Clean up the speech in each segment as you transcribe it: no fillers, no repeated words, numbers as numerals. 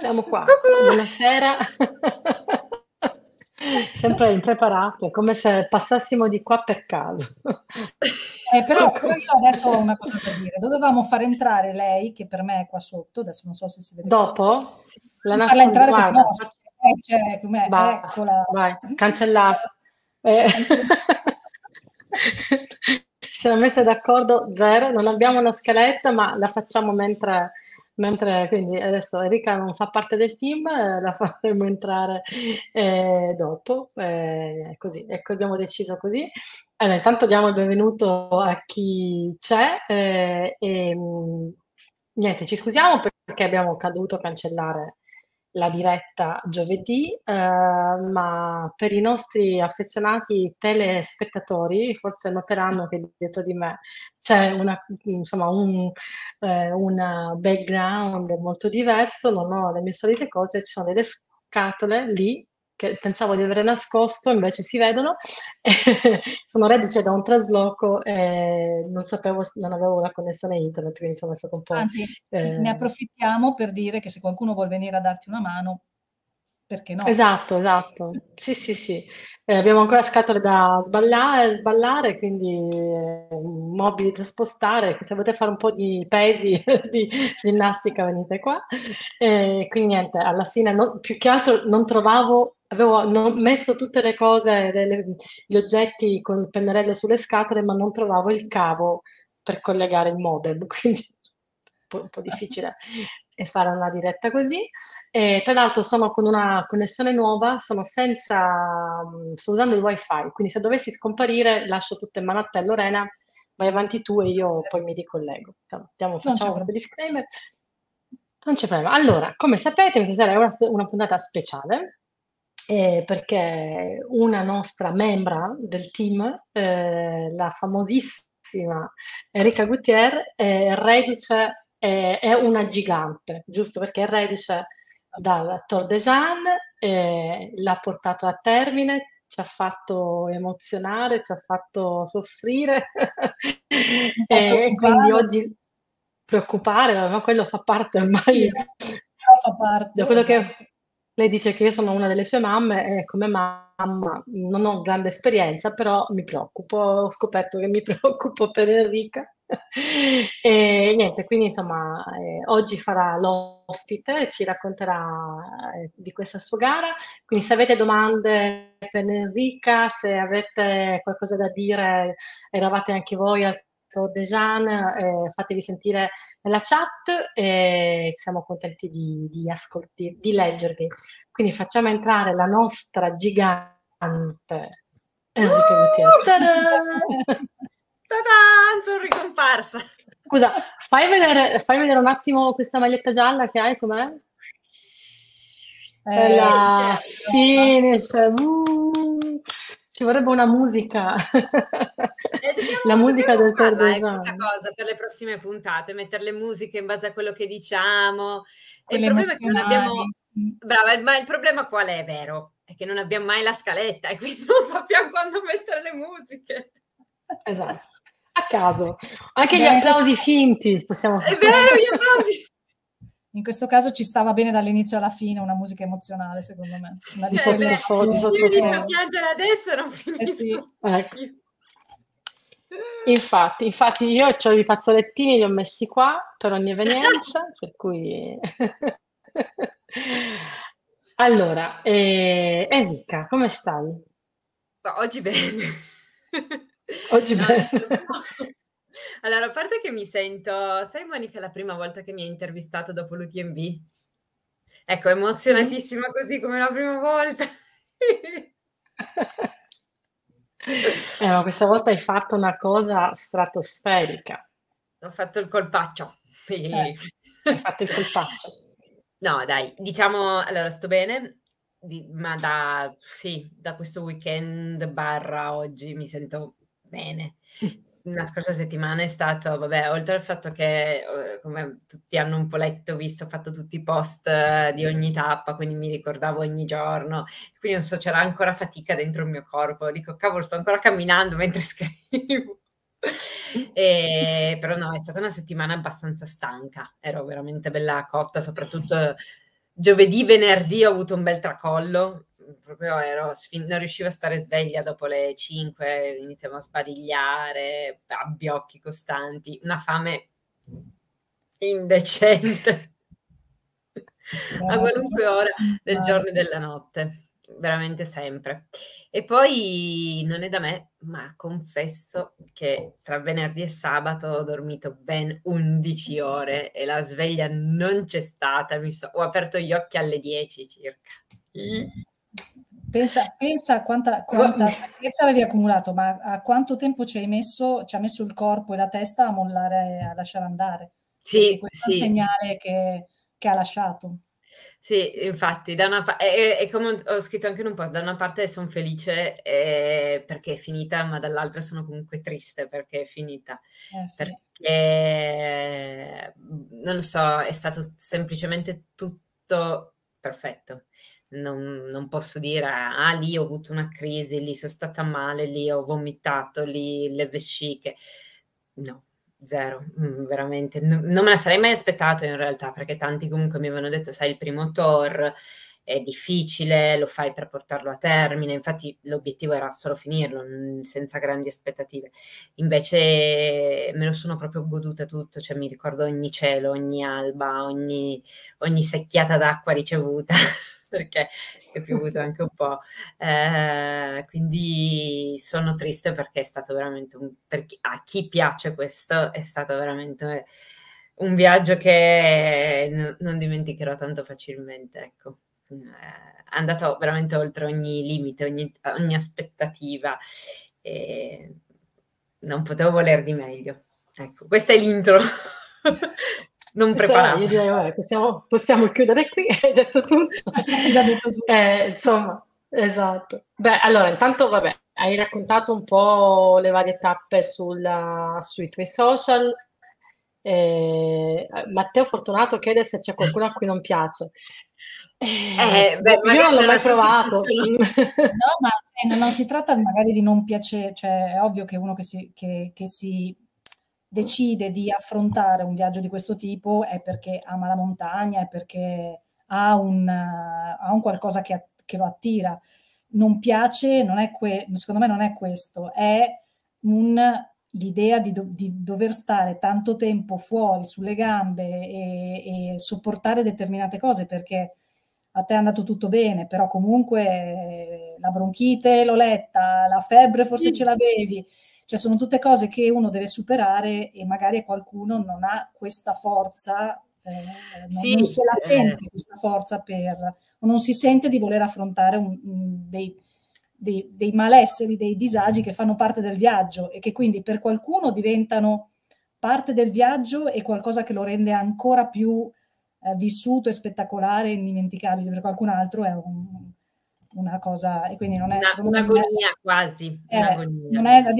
Siamo qua. Cucù! Buonasera. Sempre impreparate, come se passassimo di qua per caso. Però Ecco. io adesso ho una cosa da dire. Dovevamo far entrare lei, che per me è qua sotto, adesso non so se si vede così. Dopo la Di farla nascondiamo. entrare come Guarda, ospite. Cioè, com'è? vai, Eccola. vai, cancellata. Eh, Cancella. Ci siamo messe d'accordo, zero, non abbiamo una scaletta, ma la facciamo mentre quindi adesso Enrica non fa parte del team, la faremo entrare dopo, così, ecco, abbiamo deciso così. Allora, intanto diamo il benvenuto a chi c'è niente, ci scusiamo perché abbiamo dovuto cancellare la diretta giovedì, ma per i nostri affezionati telespettatori forse noteranno che dietro di me c'è insomma, un background molto diverso, non ho le mie solite cose, ci sono delle scatole lì che pensavo di avere nascosto, invece si vedono. Sono reduce da un trasloco e non avevo la connessione internet, quindi insomma è stato un po'. Anzi, ne eh, approfittiamo per dire che se qualcuno vuol venire a darti una mano, perché no? Esatto, esatto. Sì, sì, sì. Abbiamo ancora scatole da sballare, quindi mobili da spostare. Se volete fare un po' di pesi, di ginnastica, venite qua. Quindi niente, alla fine più che altro non trovavo, avevo messo tutte le cose, gli oggetti con il pennarello sulle scatole, ma non trovavo il cavo per collegare il modem, quindi un po' difficile fare una diretta così. Tra l'altro sono con una connessione nuova, sto usando il wifi, quindi se dovessi scomparire lascio tutto in mano a te, Lorena, vai avanti tu e io poi mi ricollego. Non c'è Facciamo questo problema. disclaimer. Non c'è problema. Allora, come sapete, questa sera è una puntata speciale perché una nostra membra del team, la famosissima Enrica Gutier, è una gigante, giusto? Perché è reduce dal Tour de Jeanne, l'ha portato a termine, ci ha fatto emozionare, ci ha fatto soffrire Un po' e quindi preoccupare, oggi preoccupare, ma quello fa parte sì, ormai però fa da parte, quello esatto. che lei dice che io sono una delle sue mamme e come mamma non ho grande esperienza, però mi preoccupo, ho scoperto che mi preoccupo per Enrica. E niente, quindi insomma, oggi farà l'ospite, ci racconterà di questa sua gara. Quindi se avete domande per Enrica, se avete qualcosa da dire, eravate anche voi al Tour de Jeanne, fatevi sentire nella chat e siamo contenti di leggervi. Quindi facciamo entrare la nostra gigante Enrica Gutierrez. Ta-da! Ta-da! Sono ricomparsa. Scusa, fai vedere un attimo questa maglietta gialla che hai, com'è? È la Allora, finish. Ci vorrebbe una musica. La musica dobbiamo del Tour de farla, questa Jean. cosa per le prossime puntate, mettere le musiche in base a quello che diciamo. E il Sì. problema è che non abbiamo Emozionali. brava, ma il problema qual è, vero? È che non abbiamo mai la scaletta e quindi non sappiamo quando mettere le musiche. Esatto. A caso. Anche gli Beh, in questo applausi finti possiamo è fare. vero, gli applausi. In questo caso ci stava bene dall'inizio alla fine una musica emozionale, secondo me. Una Di di quelle di proprio io inizio a sottofondo. piangere adesso e non Eh sì. finisco Ecco. più. Infatti io ho i fazzolettini, li ho messi qua per ogni evenienza, per cui. Allora, Enrica, come stai? Ma oggi bene. Oggi No, bene. diciamo allora, a parte che mi sento sai Monica la prima volta che mi hai intervistato dopo l'UTMB? Ecco, Sì? emozionatissima così come la prima volta. Ma questa volta hai fatto una cosa stratosferica. Ho fatto il colpaccio. Eh, hai fatto il colpaccio. No dai, diciamo allora sto bene, ma sì, da questo weekend barra oggi mi sento bene. La scorsa settimana è stato, vabbè, oltre al fatto che, come tutti hanno un po' letto, visto, ho fatto tutti i post di ogni tappa, quindi mi ricordavo ogni giorno, quindi non so, c'era ancora fatica dentro il mio corpo. Dico, cavolo, sto ancora camminando mentre scrivo. Però no, è stata una settimana abbastanza stanca, ero veramente bella cotta, soprattutto Giovedì, venerdì ho avuto un bel tracollo, proprio non riuscivo a stare sveglia dopo le 5, iniziavo a sbadigliare, abbiocchi costanti, una fame indecente a qualunque ora del giorno e della notte, veramente sempre. E poi non è da me, ma confesso che tra venerdì e sabato ho dormito ben 11 ore e la sveglia non c'è stata, ho aperto gli occhi alle 10 circa. Pensa a quanta stanchezza avevi accumulato, ma a quanto tempo ci ha messo il corpo e la testa a mollare, a lasciare andare? Perché Sì, questo è un sì. segnale che ha lasciato. Sì, infatti, e come ho scritto anche in un post, da una parte sono felice perché è finita, ma dall'altra sono comunque triste perché è finita. Sì. Perché, non lo so, è stato semplicemente tutto perfetto. Non posso dire, lì ho avuto una crisi, lì sono stata male, lì ho vomitato, lì le vesciche. No, zero, veramente. Non me la sarei mai aspettato in realtà, perché tanti comunque mi avevano detto, sai, il primo tour è difficile, lo fai per portarlo a termine, infatti l'obiettivo era solo finirlo, senza grandi aspettative. Invece me lo sono proprio goduta tutto, cioè mi ricordo ogni cielo, ogni alba, ogni secchiata d'acqua ricevuta, perché è piovuto anche un po'. Quindi sono triste perché è stato veramente a chi piace questo è stato veramente un viaggio che non dimenticherò tanto facilmente, ecco. È andato veramente oltre ogni limite, ogni aspettativa e non potevo voler di meglio. Ecco, questa è l'intro. Non preparata. Io direi, vabbè, possiamo chiudere qui, hai detto tutto. Hai già detto tutto. Insomma, esatto. Beh, allora, intanto, vabbè, hai raccontato un po' le varie tappe sui tuoi social. Matteo Fortunato chiede se c'è qualcuno a cui non piace. Io non l'ho mai provato. No, ma non si tratta magari di non piacere, cioè è ovvio che uno che si decide di affrontare un viaggio di questo tipo è perché ama la montagna, è perché ha un qualcosa che lo attira. Non piace, secondo me non è questo, è l'idea di dover stare tanto tempo fuori sulle gambe e sopportare determinate cose, perché a te è andato tutto bene, però comunque la bronchite l'ho letta, la febbre forse ce l'avevi, cioè sono tutte cose che uno deve superare e magari qualcuno non ha questa forza, non se la sente questa forza o non si sente di voler affrontare dei malesseri, dei disagi che fanno parte del viaggio e che quindi per qualcuno diventano parte del viaggio e qualcosa che lo rende ancora più vissuto e spettacolare e indimenticabile. Per qualcun altro è una cosa, e quindi non è un'agonia quasi, un'agonia. Non è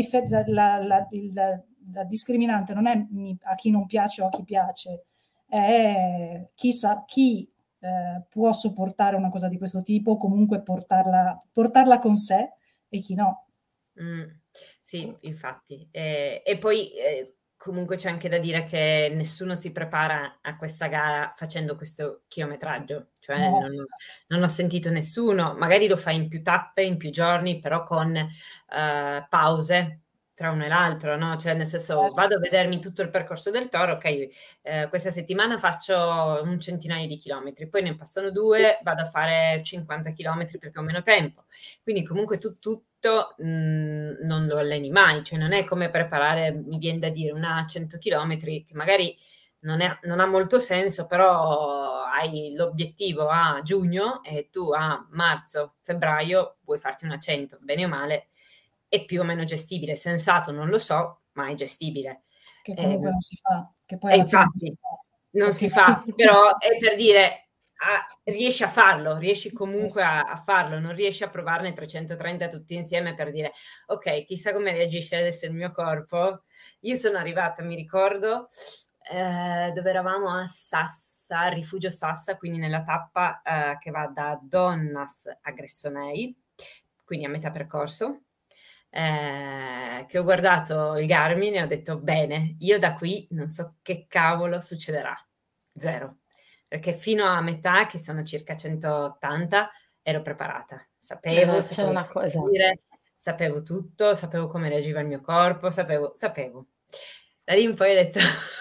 la discriminante non è a chi non piace o a chi piace, è chi può sopportare una cosa di questo tipo, comunque portarla con sé, e chi no. Sì, infatti. E poi comunque c'è anche da dire che nessuno si prepara a questa gara facendo questo chilometraggio, cioè non ho sentito nessuno, magari lo fai in più tappe, in più giorni, però con pause tra uno e l'altro, no? Cioè nel senso vado a vedermi tutto il percorso del Toro, ok, questa settimana faccio un centinaio di chilometri, poi ne passano 2, vado a fare 50 chilometri perché ho meno tempo. Quindi comunque tutto non lo alleni mai, cioè non è come preparare, mi viene da dire, una 100 chilometri che magari non ha molto senso, però hai l'obiettivo a giugno e tu a marzo, febbraio vuoi farti una 100, bene o male, è più o meno gestibile, sensato non lo so, ma è gestibile. Che comunque non si fa, che poi alla infatti non si fa, però è per dire riesci a farlo, riesci comunque a farlo, non riesci a provarne 330 tutti insieme per dire ok, chissà come reagisce adesso il mio corpo. Io sono arrivata, mi ricordo, dove eravamo a Sassa, Rifugio Sassa, quindi nella tappa che va da Donnas a Gressonei, quindi a metà percorso, che ho guardato il Garmin e ho detto bene, io da qui non so che cavolo succederà, zero. perché fino a metà, che sono circa 180, ero preparata. Sapevo C'è una cosa. dire, sapevo tutto, sapevo come reagiva il mio corpo, sapevo. Da lì in poi ho detto,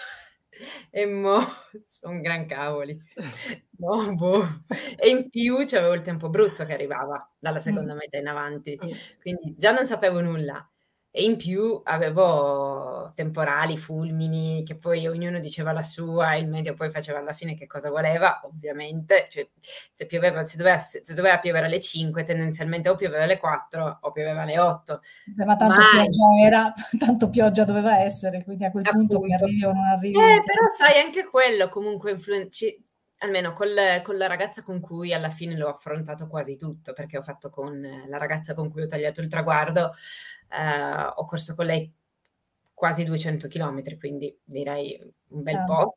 e mo son gran cavoli. No, boh. E in più c'avevo il tempo brutto che arrivava dalla seconda metà in avanti, quindi già non sapevo nulla. E in più avevo temporali, fulmini, che poi ognuno diceva la sua, il medio poi faceva alla fine che cosa voleva, ovviamente. Cioè, se doveva piovere alle 5, tendenzialmente o pioveva alle 4 o pioveva alle 8. Ma tanto pioggia era, tanto pioggia doveva essere, quindi a quel punto che arrivi o non arrivi. Però sai, anche quello comunque almeno con la ragazza con cui alla fine l'ho affrontato quasi tutto, perché ho fatto con la ragazza con cui ho tagliato il traguardo, ho corso con lei quasi 200 chilometri, quindi direi un bel po'.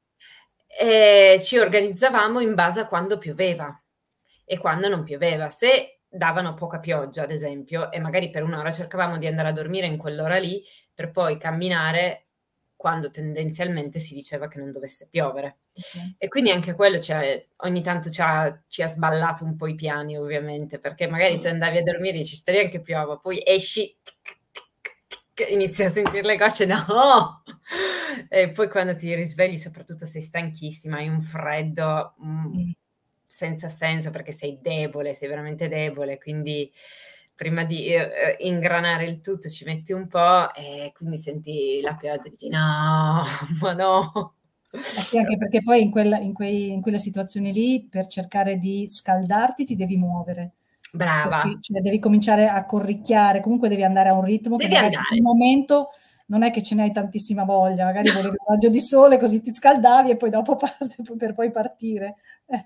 E ci organizzavamo in base a quando pioveva e quando non pioveva. Se davano poca pioggia, ad esempio, e magari per un'ora cercavamo di andare a dormire in quell'ora lì, per poi camminare quando tendenzialmente si diceva che non dovesse piovere. Sì. E quindi anche quello ogni tanto ci ha sballato un po' i piani, ovviamente, perché magari tu andavi a dormire e dici, speriamo che piova, poi esci, inizi a sentire le gocce, no! E poi quando ti risvegli, soprattutto sei stanchissima, hai un freddo senza senso, perché sei debole, sei veramente debole, quindi prima di ingranare il tutto ci metti un po' e quindi senti la pioggia e dici no, ma no. Sì, anche perché poi in quelle situazioni lì, per cercare di scaldarti, ti devi muovere. Brava. Perché, cioè, devi cominciare a corricchiare, comunque devi andare a un ritmo che magari in un momento non è che ce ne hai tantissima voglia, magari volevi un raggio di sole così ti scaldavi e poi dopo per poi partire.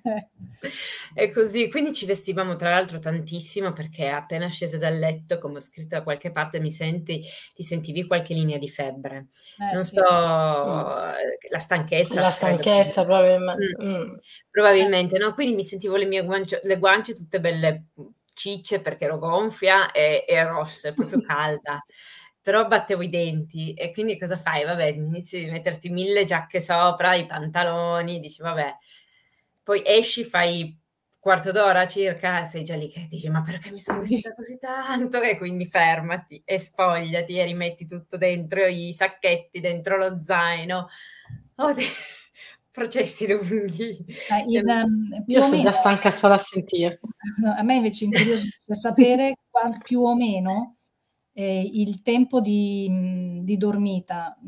E così, quindi ci vestivamo tra l'altro tantissimo, perché appena scese dal letto, come ho scritto da qualche parte, ti sentivi qualche linea di febbre. Non Sì. so, la stanchezza. La stanchezza probabilmente. Probabilmente, no? Quindi mi sentivo le guance tutte belle cicce perché ero gonfia e rosse, proprio calda. Però battevo i denti e quindi cosa fai? Vabbè, inizi a metterti 1000 giacche sopra, i pantaloni, dici vabbè. Poi esci, fai quarto d'ora circa, sei già lì che dici ma perché mi sono vestita così tanto? E quindi fermati e spogliati e rimetti tutto dentro i sacchetti, dentro lo zaino. Processi lunghi. Io sono già stanca solo a sentirlo. A me invece incuriosisce sapere più o meno il tempo di dormita.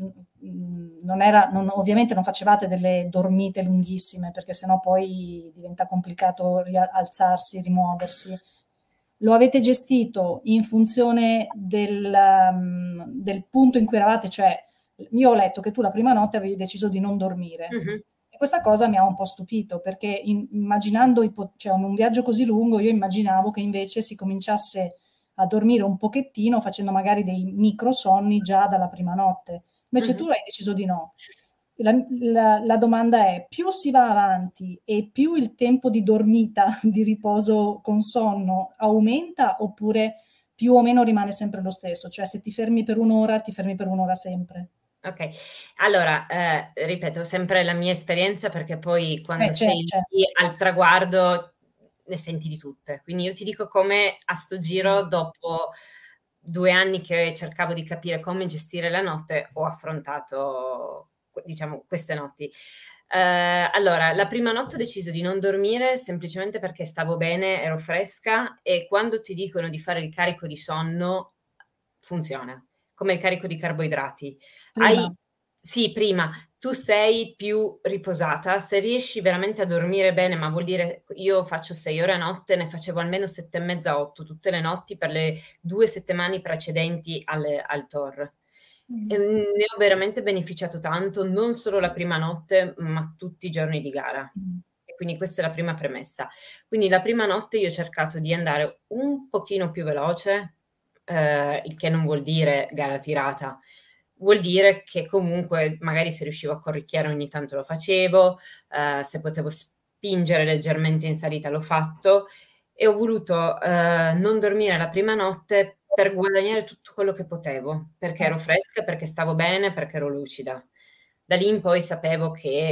Ovviamente non facevate delle dormite lunghissime, perché sennò poi diventa complicato alzarsi, rimuoversi. Lo avete gestito in funzione del punto in cui eravate? Cioè, io ho letto che tu la prima notte avevi deciso di non dormire. E questa cosa mi ha un po' stupito, perché immaginando cioè, un viaggio così lungo, io immaginavo che invece si cominciasse a dormire un pochettino, facendo magari dei microsonni già dalla prima notte. Invece tu hai deciso di no. La domanda è: più si va avanti e più il tempo di dormita, di riposo con sonno aumenta, oppure più o meno rimane sempre lo stesso? Cioè, se ti fermi per un'ora, ti fermi per un'ora sempre. Ok, allora, ripeto, sempre la mia esperienza, perché poi quando sei lì al traguardo ne senti di tutte. Quindi io ti dico come a sto giro, dopo 2 anni che cercavo di capire come gestire la notte, ho affrontato, diciamo, queste notti. Allora, la prima notte ho deciso di non dormire semplicemente perché stavo bene, ero fresca, e quando ti dicono di fare il carico di sonno, funziona, come il carico di carboidrati. Prima tu sei più riposata, se riesci veramente a dormire bene, ma vuol dire, io faccio 6 ore a notte, ne facevo almeno 7,5, 8 tutte le notti per le 2 settimane precedenti al TOR. E ne ho veramente beneficiato tanto, non solo la prima notte, ma tutti i giorni di gara. E quindi questa è la prima premessa. Quindi la prima notte io ho cercato di andare un pochino più veloce, il che non vuol dire gara tirata. Vuol dire che comunque magari se riuscivo a corricchiare ogni tanto lo facevo, se potevo spingere leggermente in salita l'ho fatto, e ho voluto non dormire la prima notte per guadagnare tutto quello che potevo, perché ero fresca, perché stavo bene, perché ero lucida. Da lì in poi sapevo che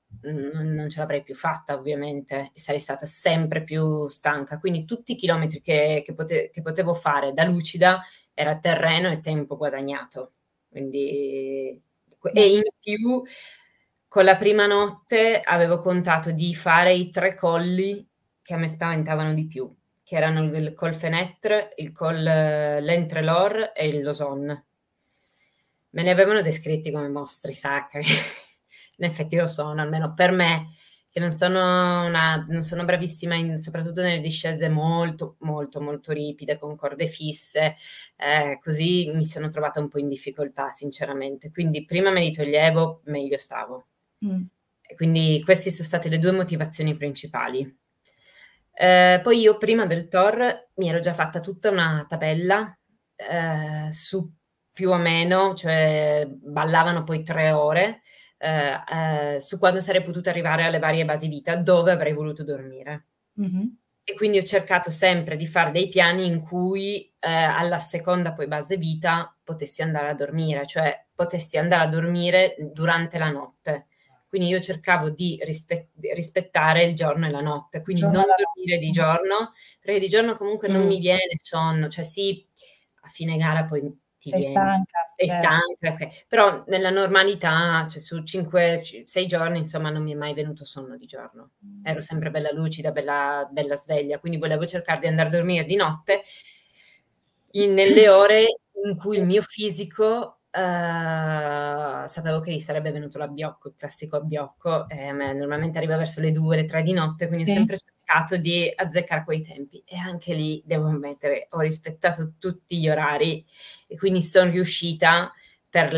non ce l'avrei più fatta, ovviamente, e sarei stata sempre più stanca. Quindi tutti i chilometri che potevo fare da lucida era terreno e tempo guadagnato. Quindi, e in più, con la prima notte avevo contato di fare i 3 colli che a me spaventavano di più, che erano il Col Fenetre, il Col l'Entrelor e il Lausanne. Me ne avevano descritti come mostri sacri. In effetti lo sono, almeno per me, che non sono bravissima soprattutto nelle discese molto, molto, molto ripide, con corde fisse, così mi sono trovata un po' in difficoltà, sinceramente. Quindi prima me li toglievo, meglio stavo. E quindi queste sono state le 2 motivazioni principali. Poi io prima del Tor mi ero già fatta tutta una tabella su più o meno, cioè ballavano poi 3 ore, su quando sarei potuta arrivare alle varie basi vita, dove avrei voluto dormire. E quindi ho cercato sempre di fare dei piani in cui alla seconda poi base vita potessi andare a dormire, cioè potessi andare a dormire durante la notte. Quindi io cercavo di rispettare il giorno e la notte, quindi non dormire di giorno, perché di giorno comunque non mi viene sonno, cioè sì, a fine gara poi ti sei viene. stanca. Sei stanca, ok. Però nella normalità, cioè su 5-6 giorni, insomma, non mi è mai venuto sonno di giorno. Ero sempre bella lucida, bella sveglia, quindi volevo cercare di andare a dormire di notte nelle ore in cui il mio fisico sapevo che gli sarebbe venuto l'abbiocco, il classico abbiocco, e a me normalmente arriva verso le 2, le 3 di notte, quindi ho sempre cercato di azzeccare quei tempi, e anche lì devo ammettere ho rispettato tutti gli orari, e quindi sono riuscita per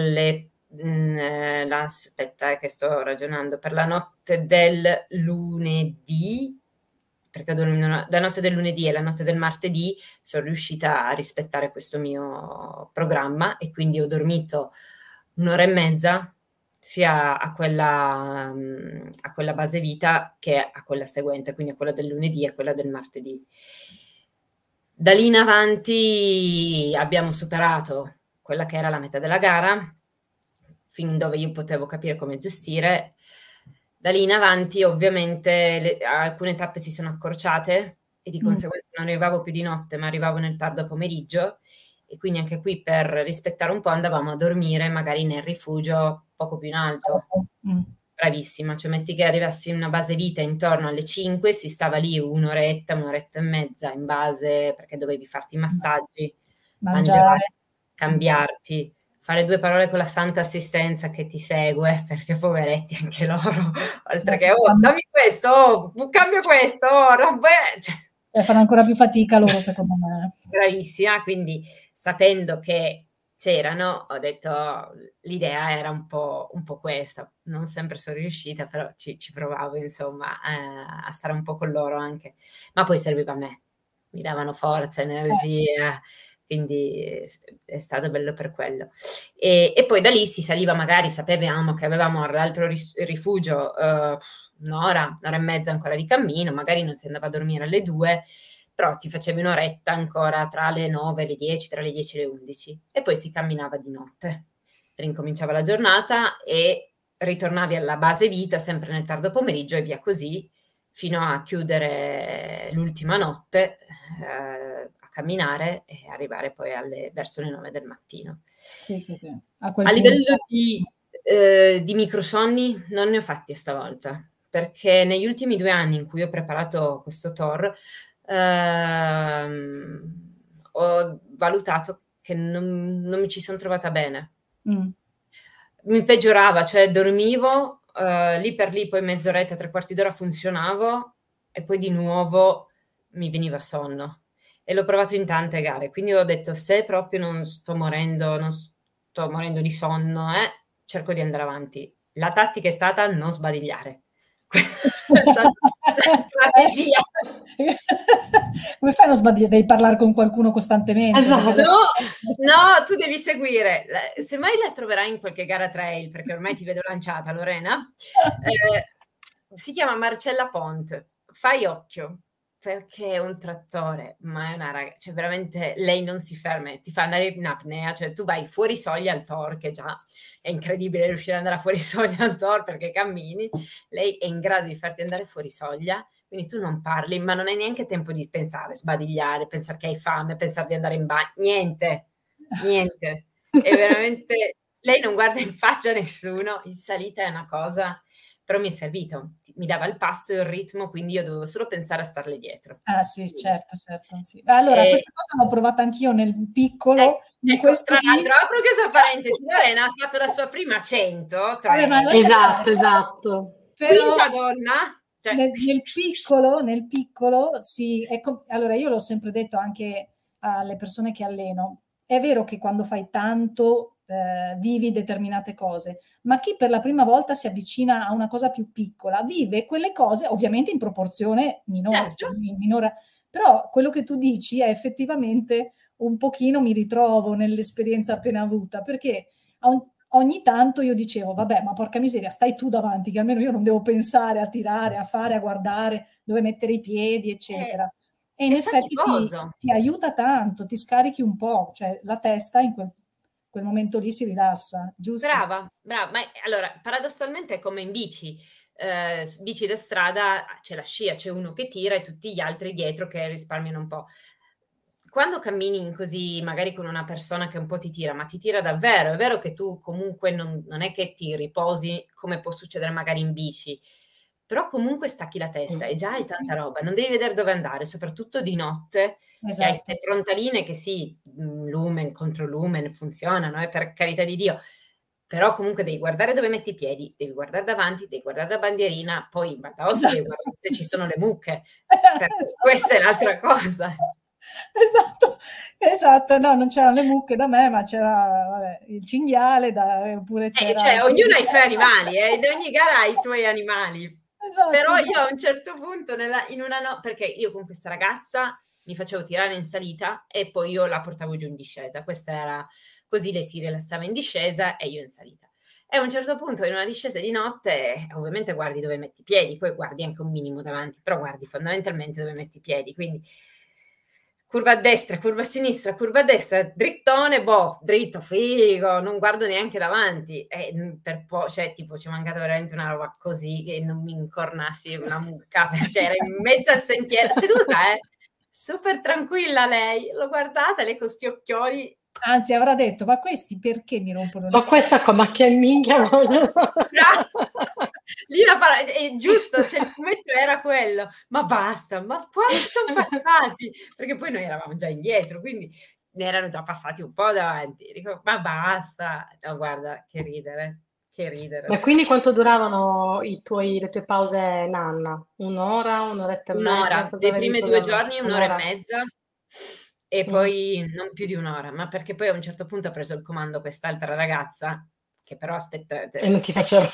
aspetta che sto ragionando, per la notte del lunedì, perché la notte del lunedì e la notte del martedì sono riuscita a rispettare questo mio programma, e quindi ho dormito 1 ora e mezza sia a quella base vita che a quella seguente, quindi a quella del lunedì e a quella del martedì. Da lì in avanti abbiamo superato quella che era la metà della gara, fin dove io potevo capire come gestire. Da lì in avanti ovviamente alcune tappe si sono accorciate, e di conseguenza non arrivavo più di notte, ma arrivavo nel tardo pomeriggio, e quindi anche qui per rispettare un po' andavamo a dormire magari nel rifugio poco più in alto. Bravissima, cioè metti che arrivassi in una base vita intorno alle 5, si stava lì un'oretta e mezza in base, perché dovevi farti i massaggi, mangiare, cambiarti, fare 2 parole con la santa assistenza che ti segue, perché poveretti anche loro, oltre che dammi questo, cambio questo, cioè, fanno ancora più fatica loro, secondo me. Bravissima, quindi sapendo che c'erano, ho detto, l'idea era un po' questa. Non sempre sono riuscita, però ci provavo, insomma, a stare un po' con loro anche. Ma poi serviva a me, mi davano forza, energia, quindi è stato bello per quello. E poi da lì si saliva, magari sapevamo che avevamo all'altro rifugio 1 ora e mezza ancora di cammino, magari non si andava a dormire alle 2, però ti facevi 1 oretta ancora tra le 9 e le 10, tra le 10 e le 11, e poi si camminava di notte. Rincominciava la giornata e ritornavi alla base vita sempre nel tardo pomeriggio, e via così fino a chiudere l'ultima notte a camminare e arrivare poi verso le 9 del mattino. Sì, a livello di microsonni non ne ho fatti stavolta, perché negli ultimi 2 anni in cui ho preparato questo Tor ho valutato che non mi ci sono trovata bene. Mi peggiorava, cioè dormivo lì per lì, poi mezz'oretta, 3/4 d'ora funzionavo, e poi di nuovo mi veniva sonno, e l'ho provato in tante gare, quindi ho detto, se proprio non sto morendo di sonno, cerco di andare avanti. La tattica è stata non sbadigliare. Strategia. Come fai a non sbagliare? Devi parlare con qualcuno costantemente. Esatto. No, tu devi seguire. Semmai la troverai in qualche gara trail, perché ormai ti vedo lanciata, Lorena. Si chiama Marcella Pont. Fai occhio. perché è un trattore, ma è una ragazza, cioè veramente lei non si ferma, ti fa andare in apnea, cioè tu vai fuori soglia al Tor, che già è incredibile riuscire ad andare fuori soglia al Tor perché cammini, lei è in grado di farti andare fuori soglia, quindi tu non parli, ma non hai neanche tempo di pensare, sbadigliare, pensare che hai fame, pensare di andare in bagno, niente, è veramente, lei non guarda in faccia a nessuno, in salita è una cosa, però mi è servito, mi dava il passo e il ritmo, quindi io dovevo solo pensare a starle dietro. Ah sì, certo, sì. Allora, questa cosa l'ho provata anch'io nel piccolo, in ecco, tra questo l'altro, apro questa parentesi, Lorena ha fatto la sua prima 100 Vabbè, ma trail, Esatto. però quinta donna, cioè, nel piccolo sì, allora io l'ho sempre detto anche alle persone che alleno, è vero che quando fai tanto vivi determinate cose, ma chi per la prima volta si avvicina a una cosa più piccola vive quelle cose ovviamente in proporzione minore, certo. minore, però quello che tu dici è effettivamente un pochino mi ritrovo nell'esperienza appena avuta, perché ogni tanto io dicevo, vabbè, ma porca miseria, stai tu davanti, che almeno io non devo pensare a tirare, a fare, a guardare, dove mettere i piedi, eccetera. E in è effetti faticoso. ti aiuta tanto, ti scarichi un po', cioè la testa in quel momento lì si rilassa, giusto? Brava, ma allora, paradossalmente è come in bici. Bici da strada c'è la scia, c'è uno che tira e tutti gli altri dietro che risparmiano un po'. Quando cammini così, magari con una persona che un po' ti tira, ma ti tira davvero, è vero che tu comunque non è che ti riposi come può succedere magari in bici, però comunque stacchi la testa e già hai tanta roba, non devi vedere dove andare, soprattutto di notte, che hai Esatto. queste frontaline che sì, lumen contro lumen funzionano, per carità di Dio, però comunque devi guardare dove metti i piedi, devi guardare davanti, devi guardare la bandierina, poi in Badaossi devi guardare se ci sono le mucche, perché questa è l'altra cosa. Esatto, no, non c'erano le mucche da me, ma c'era vabbè, il cinghiale, oppure c'era... Cioè, ognuno ha i suoi animali, in ogni gara hai i tuoi animali. Esatto, Però esatto. io a un certo punto, perché io con questa ragazza mi facevo tirare in salita e poi io la portavo giù in discesa. Questa era così, lei si rilassava in discesa e io in salita. E a un certo punto in una discesa di notte, ovviamente guardi dove metti i piedi, poi guardi anche un minimo davanti, però guardi fondamentalmente dove metti i piedi. Quindi curva a destra, curva a sinistra, curva a destra, drittone, dritto, figo, non guardo neanche davanti. E cioè, tipo, ci è mancata veramente una roba così che non mi incornassi una mucca, perché era in mezzo al sentiero, seduta, super tranquilla lei, l'ho guardata, lei con sti occhioli. Anzi, avrà detto, ma questi perché mi rompono le Ma questa ma che minchia Lì è giusto, cioè il fumetto era quello, ma basta, ma quanti sono passati? Perché poi noi eravamo già indietro, quindi ne erano già passati un po' davanti. Dico, ma basta, no, guarda, che ridere, che ridere. Ma quindi quanto duravano le tue pause nanna? Un'ora, un'oretta e mezza? Le prime 2 giorni 1 ora e mezza e poi non più di 1 ora, ma perché poi a un certo punto ha preso il comando quest'altra ragazza, che però aspetta, E non ti faceva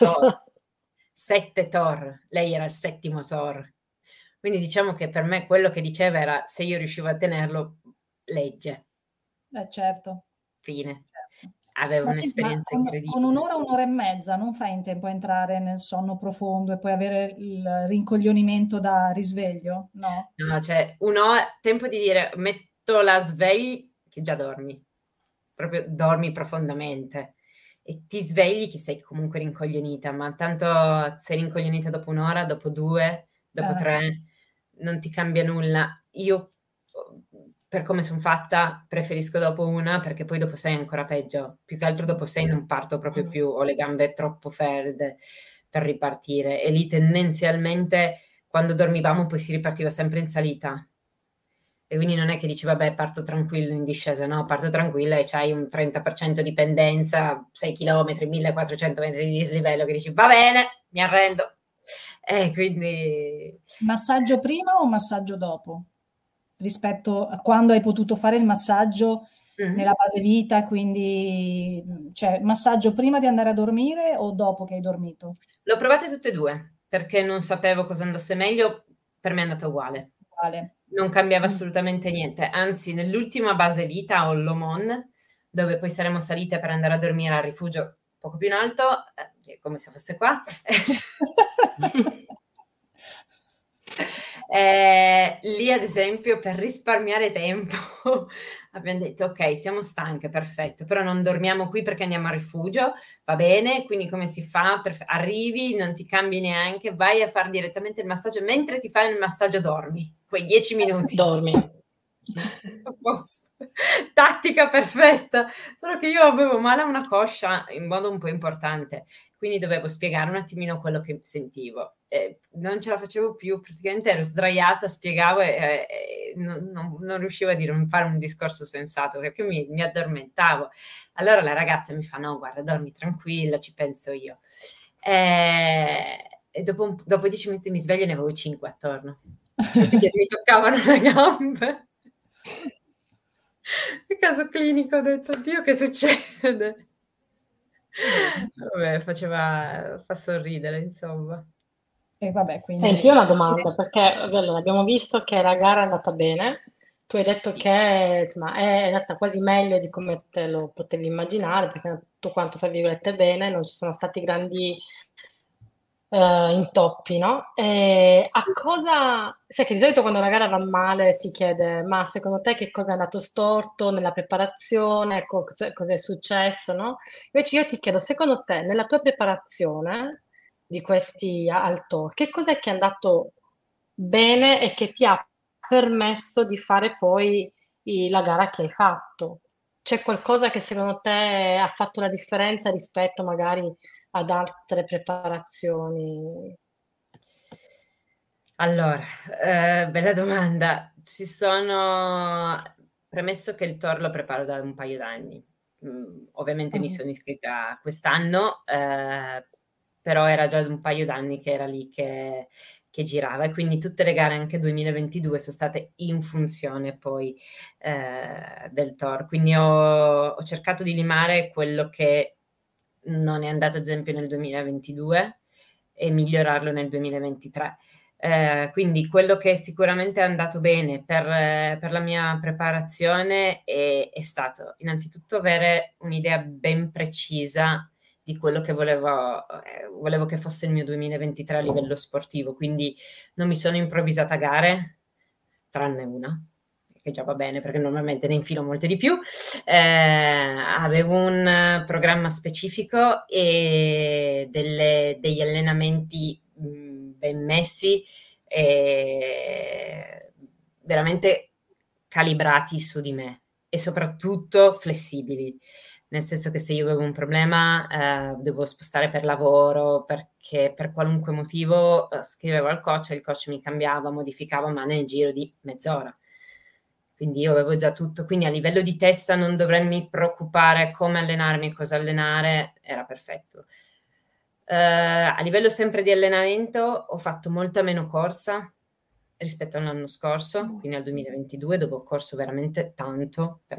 7 Tor, lei era il 7° Tor. Quindi diciamo che per me quello che diceva era se io riuscivo a tenerlo, legge. Certo. Fine. Certo. Aveva Ma senti, un'esperienza incredibile. con un'ora, un'ora e mezza non fai in tempo a entrare nel sonno profondo e poi avere il rincoglionimento da risveglio? No? No, cioè tempo di dire metto la sveglia che già dormi, proprio dormi profondamente e ti svegli che sei comunque rincoglionita, ma tanto sei rincoglionita dopo 1 ora, dopo 2, dopo 3, non ti cambia nulla. Io per come sono fatta preferisco dopo 1 perché poi dopo 6 è ancora peggio, più che altro dopo 6 non parto proprio più, ho le gambe troppo fredde per ripartire e lì tendenzialmente quando dormivamo poi si ripartiva sempre in salita e quindi non è che dici vabbè parto tranquillo in discesa, no, parto tranquilla e c'hai un 30% di pendenza, 6 km, 1400 metri di dislivello che dici va bene, mi arrendo. Quindi... Massaggio prima o massaggio dopo? Rispetto a quando hai potuto fare il massaggio nella base vita, quindi cioè massaggio prima di andare a dormire o dopo che hai dormito? L'ho provate tutte e 2 perché non sapevo cosa andasse meglio, per me è andata uguale. Non cambiava assolutamente niente, anzi nell'ultima base vita a Hollomon, dove poi saremo salite per andare a dormire al rifugio poco più in alto, come se fosse qua, Lì ad esempio per risparmiare tempo abbiamo detto ok, siamo stanche, perfetto, però non dormiamo qui perché andiamo a rifugio, va bene, quindi come si fa? Arrivi, non ti cambi neanche, vai a fare direttamente il massaggio, mentre ti fai il massaggio dormi, quei 10 minuti. Dormi. Tattica perfetta, solo che io avevo male a una coscia in modo un po' importante, quindi dovevo spiegare un attimino quello che sentivo. Non ce la facevo più, praticamente ero sdraiata, spiegavo e non riuscivo a fare un discorso sensato perché mi addormentavo. Allora la ragazza mi fa: no, guarda, dormi tranquilla, ci penso io. E dopo 10 minuti mi sveglio e ne avevo 5 attorno, tutti che mi toccavano le gambe. In caso clinico ho detto: oddio, che succede? Vabbè, fa sorridere, insomma. E vabbè, quindi... Senti, io ho una domanda, perché allora, abbiamo visto che la gara è andata bene, tu hai detto Sì. che insomma, è andata quasi meglio di come te lo potevi immaginare, perché tutto quanto, fra virgolette, bene, non ci sono stati grandi intoppi, no? E a cosa... Sai che di solito quando una gara va male si chiede, ma secondo te che cosa è andato storto nella preparazione, cos'è successo, no? Invece io ti chiedo, secondo te, nella tua preparazione di questi al tour, che cos'è che è andato bene e che ti ha permesso di fare poi la gara che hai fatto? C'è qualcosa che secondo te ha fatto la differenza rispetto magari ad altre preparazioni? Allora, bella domanda. Premesso che il tour lo preparo da un paio d'anni. Ovviamente mi sono iscritta quest'anno, però era già da un paio d'anni che era lì che girava, e quindi tutte le gare, anche 2022, sono state in funzione poi del tour. Quindi ho cercato di limare quello che non è andato, ad esempio, nel 2022 e migliorarlo nel 2023. Quindi quello che sicuramente è andato bene per la mia preparazione è stato innanzitutto avere un'idea ben precisa di quello che volevo che fosse il mio 2023 a livello sportivo, quindi non mi sono improvvisata gare, tranne una, che già va bene perché normalmente ne infilo molte di più. Avevo un programma specifico e degli allenamenti ben messi e veramente calibrati su di me e soprattutto flessibili. Nel senso che se io avevo un problema, dovevo spostare per lavoro, perché per qualunque motivo scrivevo al coach e il coach mi cambiava, modificava, ma nel giro di mezz'ora. Quindi io avevo già tutto, quindi a livello di testa non dovremmi preoccupare come allenarmi, cosa allenare, era perfetto. A livello sempre di allenamento ho fatto molta meno corsa rispetto all'anno scorso, quindi al 2022, dove ho corso veramente tanto per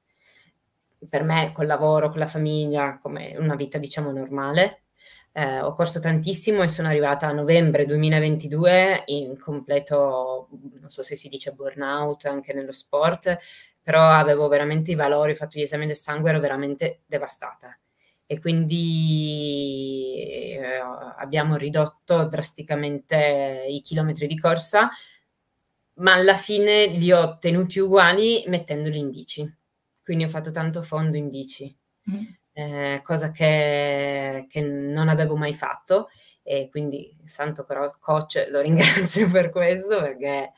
me col lavoro, con la famiglia, come una vita diciamo normale. Ho corso tantissimo e sono arrivata a novembre 2022 in completo, non so se si dice burnout anche nello sport, però avevo veramente i valori, ho fatto gli esami del sangue, ero veramente devastata. E quindi abbiamo ridotto drasticamente i chilometri di corsa, ma alla fine li ho tenuti uguali mettendoli in bici. Quindi ho fatto tanto fondo in bici. Cosa che non avevo mai fatto, e quindi santo coach lo ringrazio per questo, perché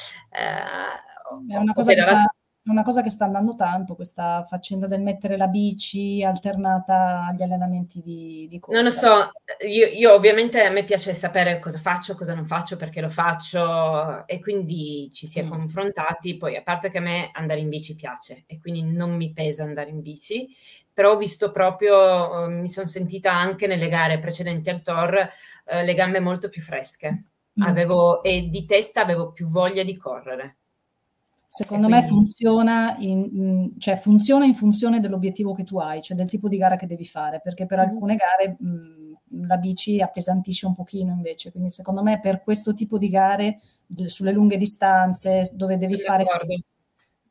è una cosa che sta andando tanto, questa faccenda del mettere la bici alternata agli allenamenti di corsa. Non lo so, io ovviamente, a me piace sapere cosa faccio, cosa non faccio, perché lo faccio, e quindi ci si è confrontati. Poi, a parte che a me andare in bici piace e quindi non mi pesa andare in bici, però ho visto proprio, mi sono sentita anche nelle gare precedenti al tour le gambe molto più fresche, e di testa avevo più voglia di correre. Secondo me funziona cioè funziona in funzione dell'obiettivo che tu hai, cioè del tipo di gara che devi fare, perché per alcune gare la bici appesantisce un pochino invece, quindi secondo me per questo tipo di gare, sulle lunghe distanze, dove devi fare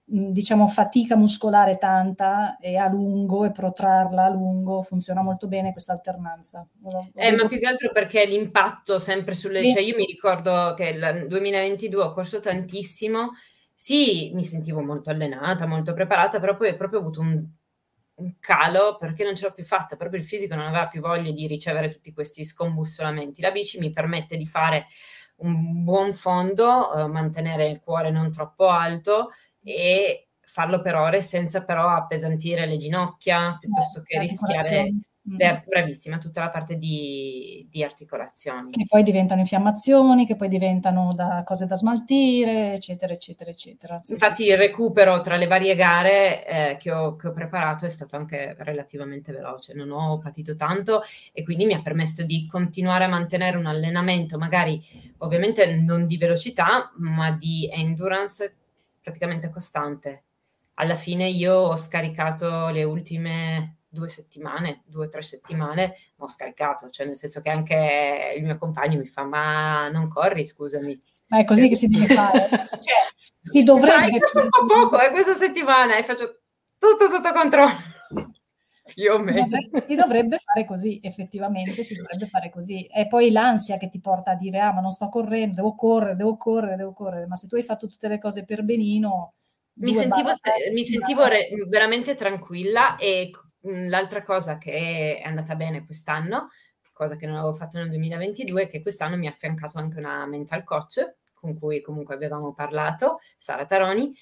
diciamo, fatica muscolare tanta e a lungo e protrarla a lungo, funziona molto bene questa alternanza. Ma più che altro perché l'impatto sempre sulle... Sì. Cioè io mi ricordo che il 2022 ho corso tantissimo, sì, mi sentivo molto allenata, molto preparata, però poi ho proprio avuto un calo perché non ce l'ho più fatta, proprio il fisico non aveva più voglia di ricevere tutti questi scombussolamenti. La bici mi permette di fare un buon fondo, mantenere il cuore non troppo alto e farlo per ore senza però appesantire le ginocchia, piuttosto che rischiare... Bravissima, tutta la parte di articolazioni. Che poi diventano infiammazioni, che poi diventano cose da smaltire, eccetera, eccetera, eccetera. Infatti il recupero tra le varie gare che ho preparato è stato anche relativamente veloce, non ho patito tanto e quindi mi ha permesso di continuare a mantenere un allenamento, magari ovviamente non di velocità, ma di endurance praticamente costante. Alla fine io ho scaricato le ultime 2 o 3 settimane, ho scaricato, cioè nel senso che anche il mio compagno mi fa: ma non corri, scusami. Ma è così che si deve fare. Cioè, si dovrebbe... Hai corso un po' poco questa settimana e faccio tutto sotto controllo. Più o meno. Si dovrebbe fare così, effettivamente si dovrebbe fare così. E poi l'ansia che ti porta a dire: ah, ma non sto correndo, devo correre. Ma se tu hai fatto tutte le cose per benino... Mi sentivo veramente tranquilla e l'altra cosa che è andata bene quest'anno, cosa che non avevo fatto nel 2022, è che quest'anno mi ha affiancato anche una mental coach con cui comunque avevamo parlato, Sara Taroni,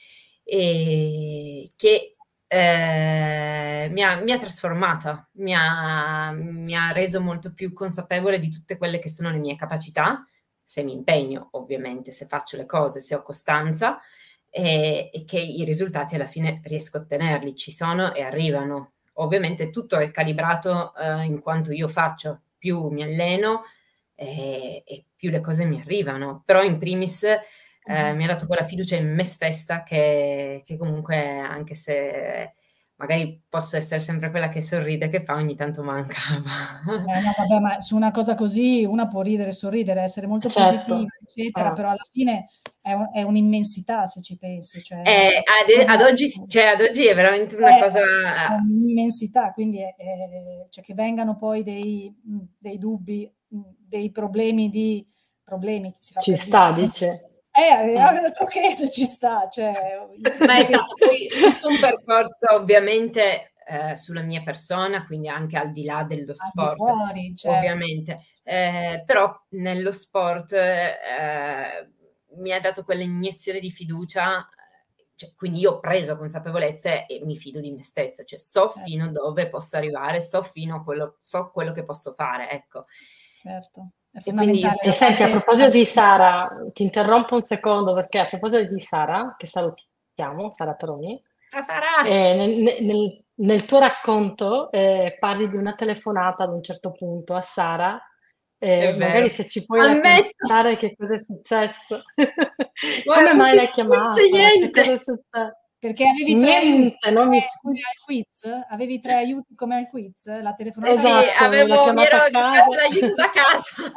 e che mi ha trasformata, mi ha reso molto più consapevole di tutte quelle che sono le mie capacità, se mi impegno ovviamente, se faccio le cose, se ho costanza, e che i risultati alla fine riesco a ottenerli, ci sono e arrivano. Ovviamente tutto è calibrato in quanto io faccio, più mi alleno e più le cose mi arrivano, però in primis mi ha dato quella fiducia in me stessa che comunque, anche se magari posso essere sempre quella che sorride, che fa, ogni tanto mancava. No, vabbè, ma su una cosa così una può ridere, sorridere, essere molto positiva, eccetera, però alla fine è un'immensità, se ci pensi. Cioè, ad oggi è veramente una cosa... È un'immensità, quindi cioè che vengano poi dei dubbi, dei problemi ci sta, dice. Altro che se ci sta, cioè... Ma è stato poi tutto un percorso ovviamente sulla mia persona, quindi anche al di là dello sport, fuori, certo. Ovviamente, però nello sport mi ha dato quell'iniezione di fiducia, cioè, quindi io ho preso consapevolezza e mi fido di me stessa, cioè so fino dove posso arrivare, so quello che posso fare, ecco. Certo. E senti, a proposito di Sara, ti interrompo un secondo perché a proposito di Sara, che salutiamo, Sara Taroni, Sara! nel tuo racconto parli di una telefonata ad un certo punto a Sara, magari se ci puoi raccontare che cosa è successo. Come mai l'hai chiamata? Che cosa è successo? Perché avevi avevi 3 aiuti come al quiz? La telefonata? Esatto, mi ero l'aiuto da casa.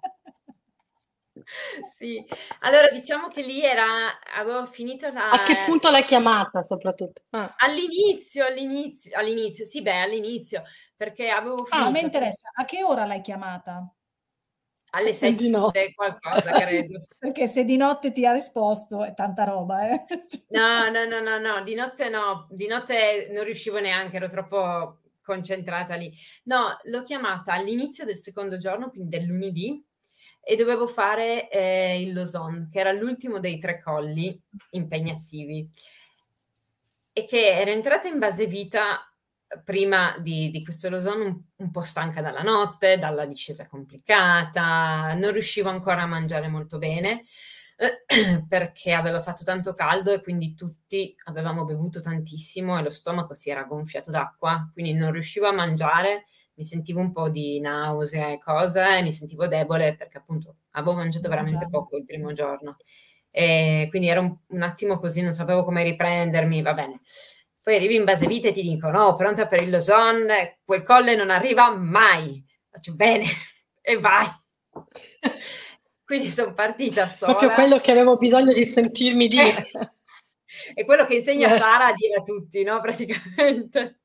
Sì, allora diciamo che lì avevo finito la... A che punto l'hai chiamata soprattutto? All'inizio, sì, all'inizio, perché avevo finito... mi interessa, a che ora l'hai chiamata? Alle 7 di notte, qualcosa, credo. Perché se di notte ti ha risposto è tanta roba, eh? No, di notte no, di notte non riuscivo neanche, ero troppo concentrata lì. No, l'ho chiamata all'inizio del secondo giorno, quindi del lunedì, e dovevo fare il Lausanne, che era l'ultimo dei 3 colli impegnativi, e che ero entrata in base vita prima di questo Lausanne un po' stanca dalla notte, dalla discesa complicata, non riuscivo ancora a mangiare molto bene perché aveva fatto tanto caldo e quindi tutti avevamo bevuto tantissimo e lo stomaco si era gonfiato d'acqua, quindi non riuscivo a mangiare, mi sentivo un po' di nausea e cose, e mi sentivo debole perché appunto avevo mangiato veramente poco il primo giorno, e quindi ero un attimo così, non sapevo come riprendermi, va bene. Poi arrivi in base vita e ti dicono: pronta per il Lausanne, quel colle non arriva mai. Faccio bene e vai. Quindi sono partita sola. Proprio quello che avevo bisogno di sentirmi dire. È quello che insegna Sara a dire a tutti, no, praticamente.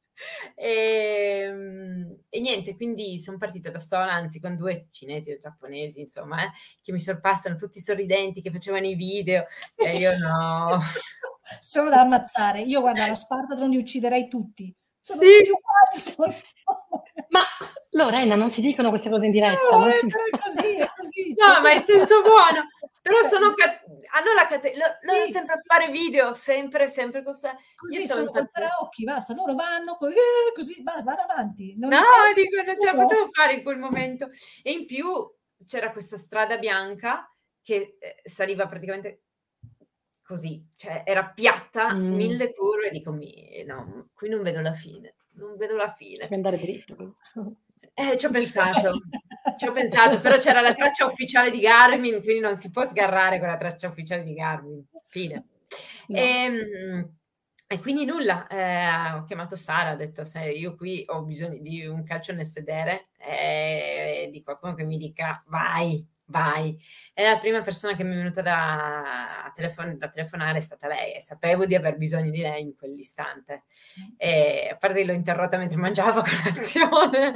E niente, quindi son partita da sola, anzi con 2 cinesi o giapponesi, insomma, che mi sorpassano tutti sorridenti, che facevano i video, e Sì. io no. Sono da ammazzare. Io guarda, alla Spartathlon li ucciderei tutti. Sono Sì. tutti uguali, sono Ma Lorena, non si dicono queste cose in diretta, no, non si però è così, è così. No, Cioè, ma in senso buono. Però sono Sì. hanno la loro Sì, sempre a fare video, sempre con 'sta io così stavo sono col impazzendo. paraocchi, basta. Loro vanno così, vanno avanti. Non No, li fermi dico non ce la nessuno. potevo fare in quel momento. E in più c'era questa strada bianca che, saliva praticamente così, cioè era piatta, 1000 curve, dico: "Mi no, qui non vedo la fine, non vedo la devi fine". andare dritto così. Ci ho pensato, però c'era la traccia ufficiale di Garmin, quindi non si può sgarrare con la traccia ufficiale di Garmin. Fine. No. E quindi nulla, ho chiamato Sara, ho detto: "Sai, io qui ho bisogno di un calcio nel sedere e di qualcuno che mi dica: vai, vai". E la prima persona che mi è venuta da telefonare è stata lei e sapevo di aver bisogno di lei in quell'istante. A parte che l'ho interrotta mentre mangiavo colazione.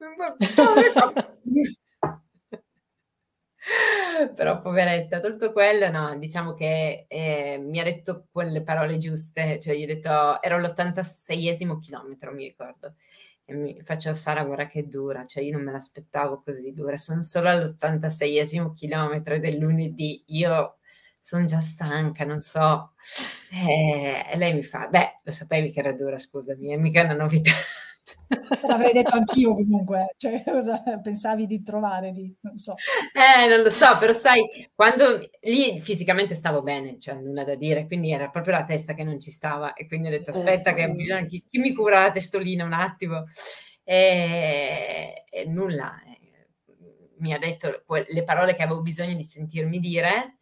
Però poveretta, tolto quello no, diciamo che, mi ha detto quelle parole giuste, cioè gli ho detto ero all'86esimo chilometro, mi ricordo, e mi faccio: "Sara guarda che è dura, cioè io non me l'aspettavo così dura, son solo all'86esimo chilometro ed è lunedì, io son già stanca, non so". E lei mi fa: "Beh, lo sapevi che era dura, scusami, mica è una novità". L'avrei detto anch'io comunque, cioè cosa pensavi di trovare lì? Non so. Non lo so, però sai, quando lì fisicamente stavo bene, cioè nulla da dire, quindi era proprio la testa che non ci stava e quindi ho detto: "Aspetta che ho bisogno chi mi cura la testolina un attimo?" E nulla, mi ha detto le parole che avevo bisogno di sentirmi dire,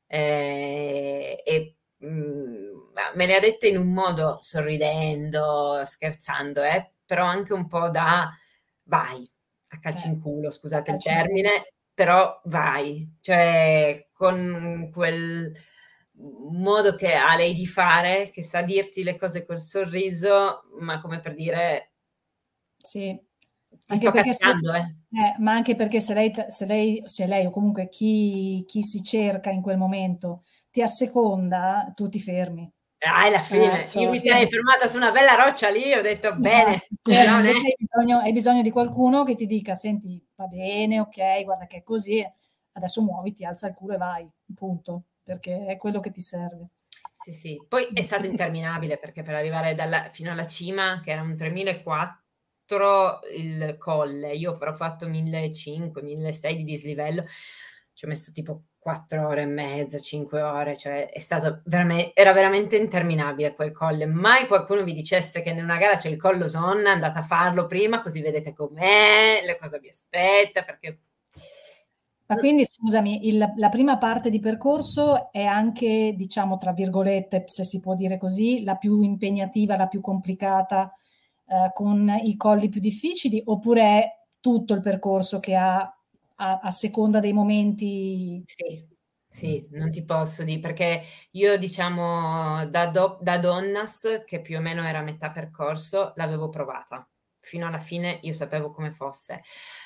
e, ma me le ha dette in un modo sorridendo, scherzando, però anche un po' da: "Vai, a calci in culo", scusate il Calci in culo. termine, però vai. Cioè, con quel modo che ha lei di fare, che sa dirti le cose col sorriso, ma come per dire: Sì, "Ti anche sto perché cazzando, eh". ma anche perché se lei o comunque chi si cerca in quel momento ti asseconda, tu ti fermi. E alla fine io mi sarei Certo. fermata su una bella roccia lì, ho detto: Esatto, "Bene, ti fermi. già Invece hai bisogno di qualcuno che ti dica: "Senti, va bene, okay, guarda che è così, adesso muoviti, alza il culo e vai", punto, perché è quello che ti serve. Sì, sì. Poi è stato interminabile perché per arrivare fino alla cima, che era un 3004 il colle, io avrò fatto 1500, 1600 di dislivello, ci ho messo tipo 4 ore e mezza, 5 ore, cioè è stato era veramente interminabile quel colle. Mai qualcuno vi dicesse che in una gara c'è il collo Sonna, andate a farlo prima così vedete com'è, cosa vi aspetta, perché Ma quindi scusami, la prima parte di percorso è anche, diciamo, tra virgolette, se si può dire così, la più impegnativa, la più complicata, con i colli più difficili, oppure è tutto il percorso che a seconda dei momenti. sì, sì, non ti posso perché io diciamo da Donnas, che più o meno era a metà percorso, l'avevo provata. Fino alla fine io sapevo come fosse.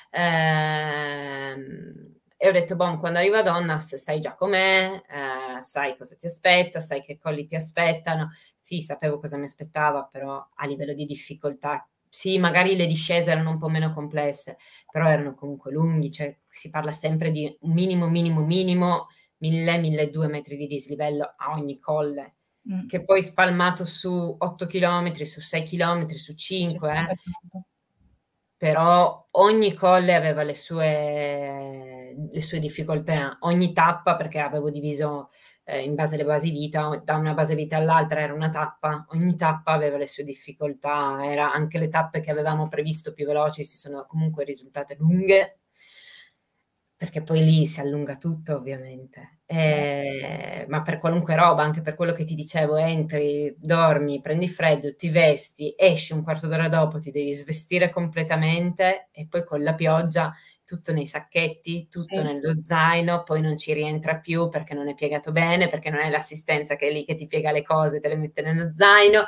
E ho detto: "Boh, quando arrivo a Donnas sai già com'è, sai cosa ti aspetta, sai che colli ti aspettano". Sì, sapevo cosa mi aspettava, però a livello di difficoltà sì, magari le discese erano un po' meno complesse, però erano comunque lunghi, cioè si parla sempre di un minimo, minimo, minimo 1000, 1200 metri di dislivello a ogni colle, che poi spalmato su 8 chilometri, su 6 chilometri, su Sì, 5, comunque è tanto. però ogni colle aveva le sue difficoltà, ogni tappa, perché avevo diviso in base alle basi vita, da una base vita all'altra era una tappa, ogni tappa aveva le sue difficoltà, era anche le tappe che avevamo previsto più veloci si sono comunque risultate lunghe, perché poi lì si allunga tutto ovviamente. Ma per qualunque roba, anche per quello che ti dicevo, entri, dormi, prendi freddo, ti vesti, esci un quarto d'ora dopo, ti devi svestire completamente e poi con la pioggia tutto nei sacchetti, tutto Sì. nello zaino, poi non ci rientra più perché non è piegato bene, perché non è l'assistenza che è lì che ti piega le cose, te le mette nello zaino.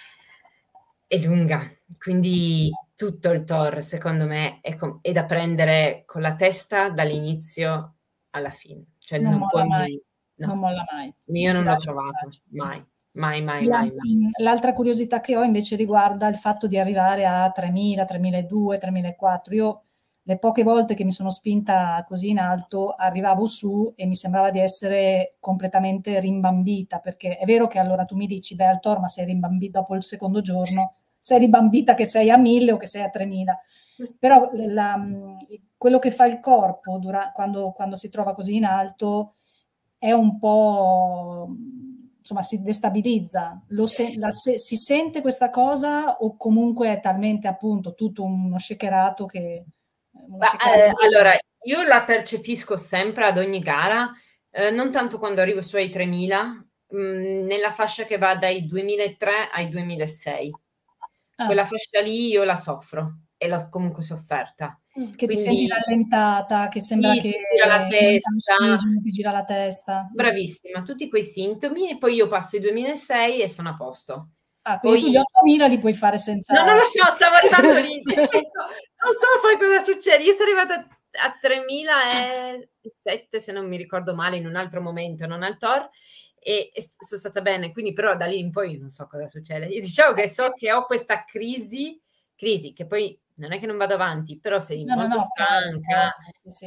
È lunga, quindi tutto il tour secondo me è da prendere con la testa dall'inizio alla fine, cioè Non non molla puoi mai, non no, molla mai. io Ti non l'ho lascia trovato, andare. mai, mai, mai, mai, mai. L'altra curiosità che ho invece riguarda il fatto di arrivare a 3000, 3200, 3400. Io le poche volte che mi sono spinta così in alto arrivavo su e mi sembrava di essere completamente rimbambita, perché è vero che allora tu mi dici, beh, al Tor, ma sei rimbambita dopo il secondo giorno, sei rimbambita che sei a 1000 o che sei a 3000. Però quello che fa il corpo quando si trova così in alto è un po', insomma, si destabilizza. Si sente questa cosa o comunque è talmente appunto tutto uno shakerato che... Allora, io la percepisco sempre ad ogni gara, non tanto quando arrivo su ai 3000, nella fascia che va dai 2003 ai 2006. Quella fascia lì io la soffro e l'ho comunque sofferta. Che ti senti Quindi rallentata, che sembra sì, che ti gira la manca testa. l'ossigeno, ti gira la testa. Bravissima, tutti quei sintomi e poi io passo i 2006 e sono a posto. Quindi tu gli Poi 8000 li puoi fare senza... no, non lo so, stavo arrivando lì, nel senso, non so poi cosa succede. Io sono arrivata a 3007, se non mi ricordo male, in un altro momento, non al Tor, e sono stata bene, quindi però da lì in poi non so cosa succede. Io diciamo che so che ho questa crisi che poi non è che non vado avanti, però sei molto stanca, sì.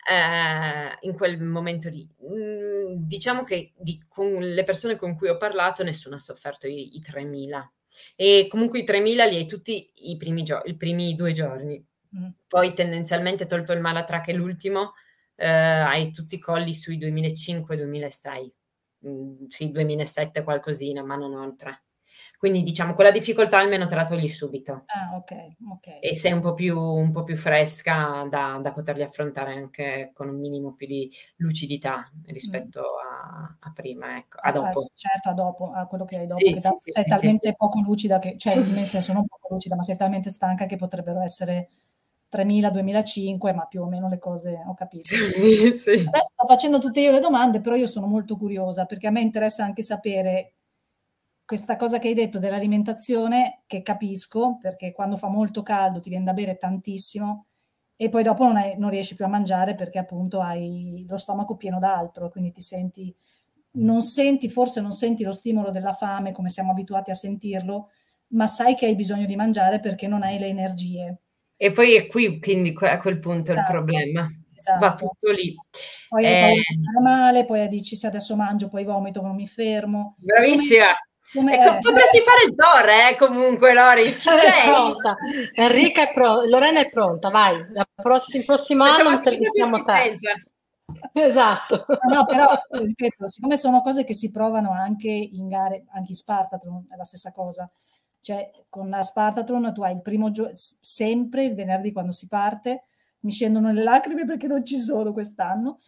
in quel momento lì. Diciamo che con le persone con cui ho parlato nessuno ha sofferto i 3000 e comunque i 3000 li hai tutti i primi 2 giorni. Poi tendenzialmente, tolto il Malatra che è l'ultimo, hai tutti i colli sui 2005-2006. Sì, 2007 qualcosina, ma non oltre. Quindi diciamo quella difficoltà almeno te la togli subito. Ok. E sei un po' più fresca da poterli affrontare anche con un minimo più di lucidità rispetto a prima, ecco, a dopo. Certo, a dopo, a quello che hai dopo, Sì, che sì, sei talmente poco lucida che, cioè nel senso non poco lucida, ma sei talmente stanca che potrebbero essere 3000, 2005, ma più o meno le cose ho capito. Sì. Adesso sto facendo tutte io le domande, però io sono molto curiosa perché a me interessa anche sapere questa cosa che hai detto dell'alimentazione, che capisco, perché quando fa molto caldo ti viene da bere tantissimo e poi dopo non riesci più a mangiare perché appunto hai lo stomaco pieno d'altro, quindi forse non senti lo stimolo della fame come siamo abituati a sentirlo, ma sai che hai bisogno di mangiare perché non hai le energie. E poi è qui, quindi a quel punto il Esatto, problema. esatto. Va tutto lì. Poi hai paura di stare male, poi dici se adesso mangio poi vomito, non mi fermo. Bravissima. Potresti fare il Tor, comunque, Lori, ci sei? Pronta. Enrica è pronta, Lorena è pronta, vai. Il prossimo anno intervistiamo te. Esatto. No, però, ripeto, siccome sono cose che si provano anche in gare, anche in Spartathlon, è la stessa cosa. Cioè, con la Spartathlon tu hai il primo giorno, sempre il venerdì quando si parte, mi scendono le lacrime perché non ci sono quest'anno,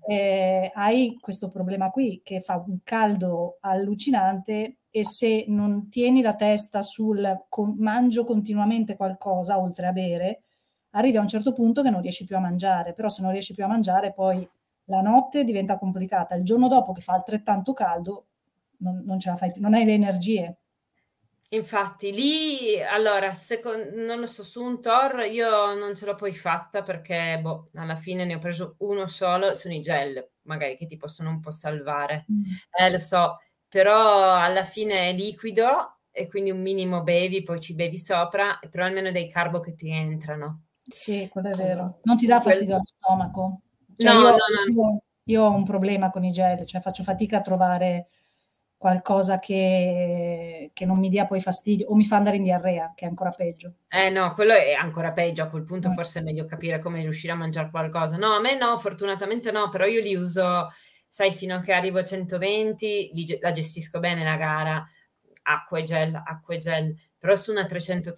hai questo problema qui che fa un caldo allucinante e se non tieni la testa sul mangio continuamente qualcosa oltre a bere, arrivi a un certo punto che non riesci più a mangiare, però se non riesci più a mangiare poi la notte diventa complicata, il giorno dopo che fa altrettanto caldo non ce la fai più, non hai le energie. Infatti lì, allora, non lo so, su un Tor io non ce l'ho poi fatta perché, alla fine ne ho preso uno solo, sono i gel, magari che ti possono un po' salvare. Lo so, però alla fine è liquido e quindi un minimo bevi, poi ci bevi sopra, però almeno dei carbo che ti entrano. Sì, quello è vero. Non ti dà fastidio allo stomaco? Cioè No. io ho un problema con i gel, cioè faccio fatica a trovare qualcosa che non mi dia poi fastidio o mi fa andare in diarrea, che è ancora peggio. No, quello è ancora peggio, a quel punto forse è meglio capire come riuscire a mangiare qualcosa. No, a me no, fortunatamente no, però io li uso, sai, fino a che arrivo a 120, la gestisco bene la gara, acqua e gel, però su una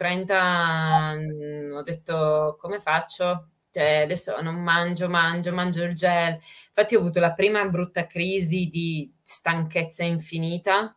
330 ho detto come faccio? Cioè, adesso non mangio il gel. Infatti ho avuto la prima brutta crisi di stanchezza infinita,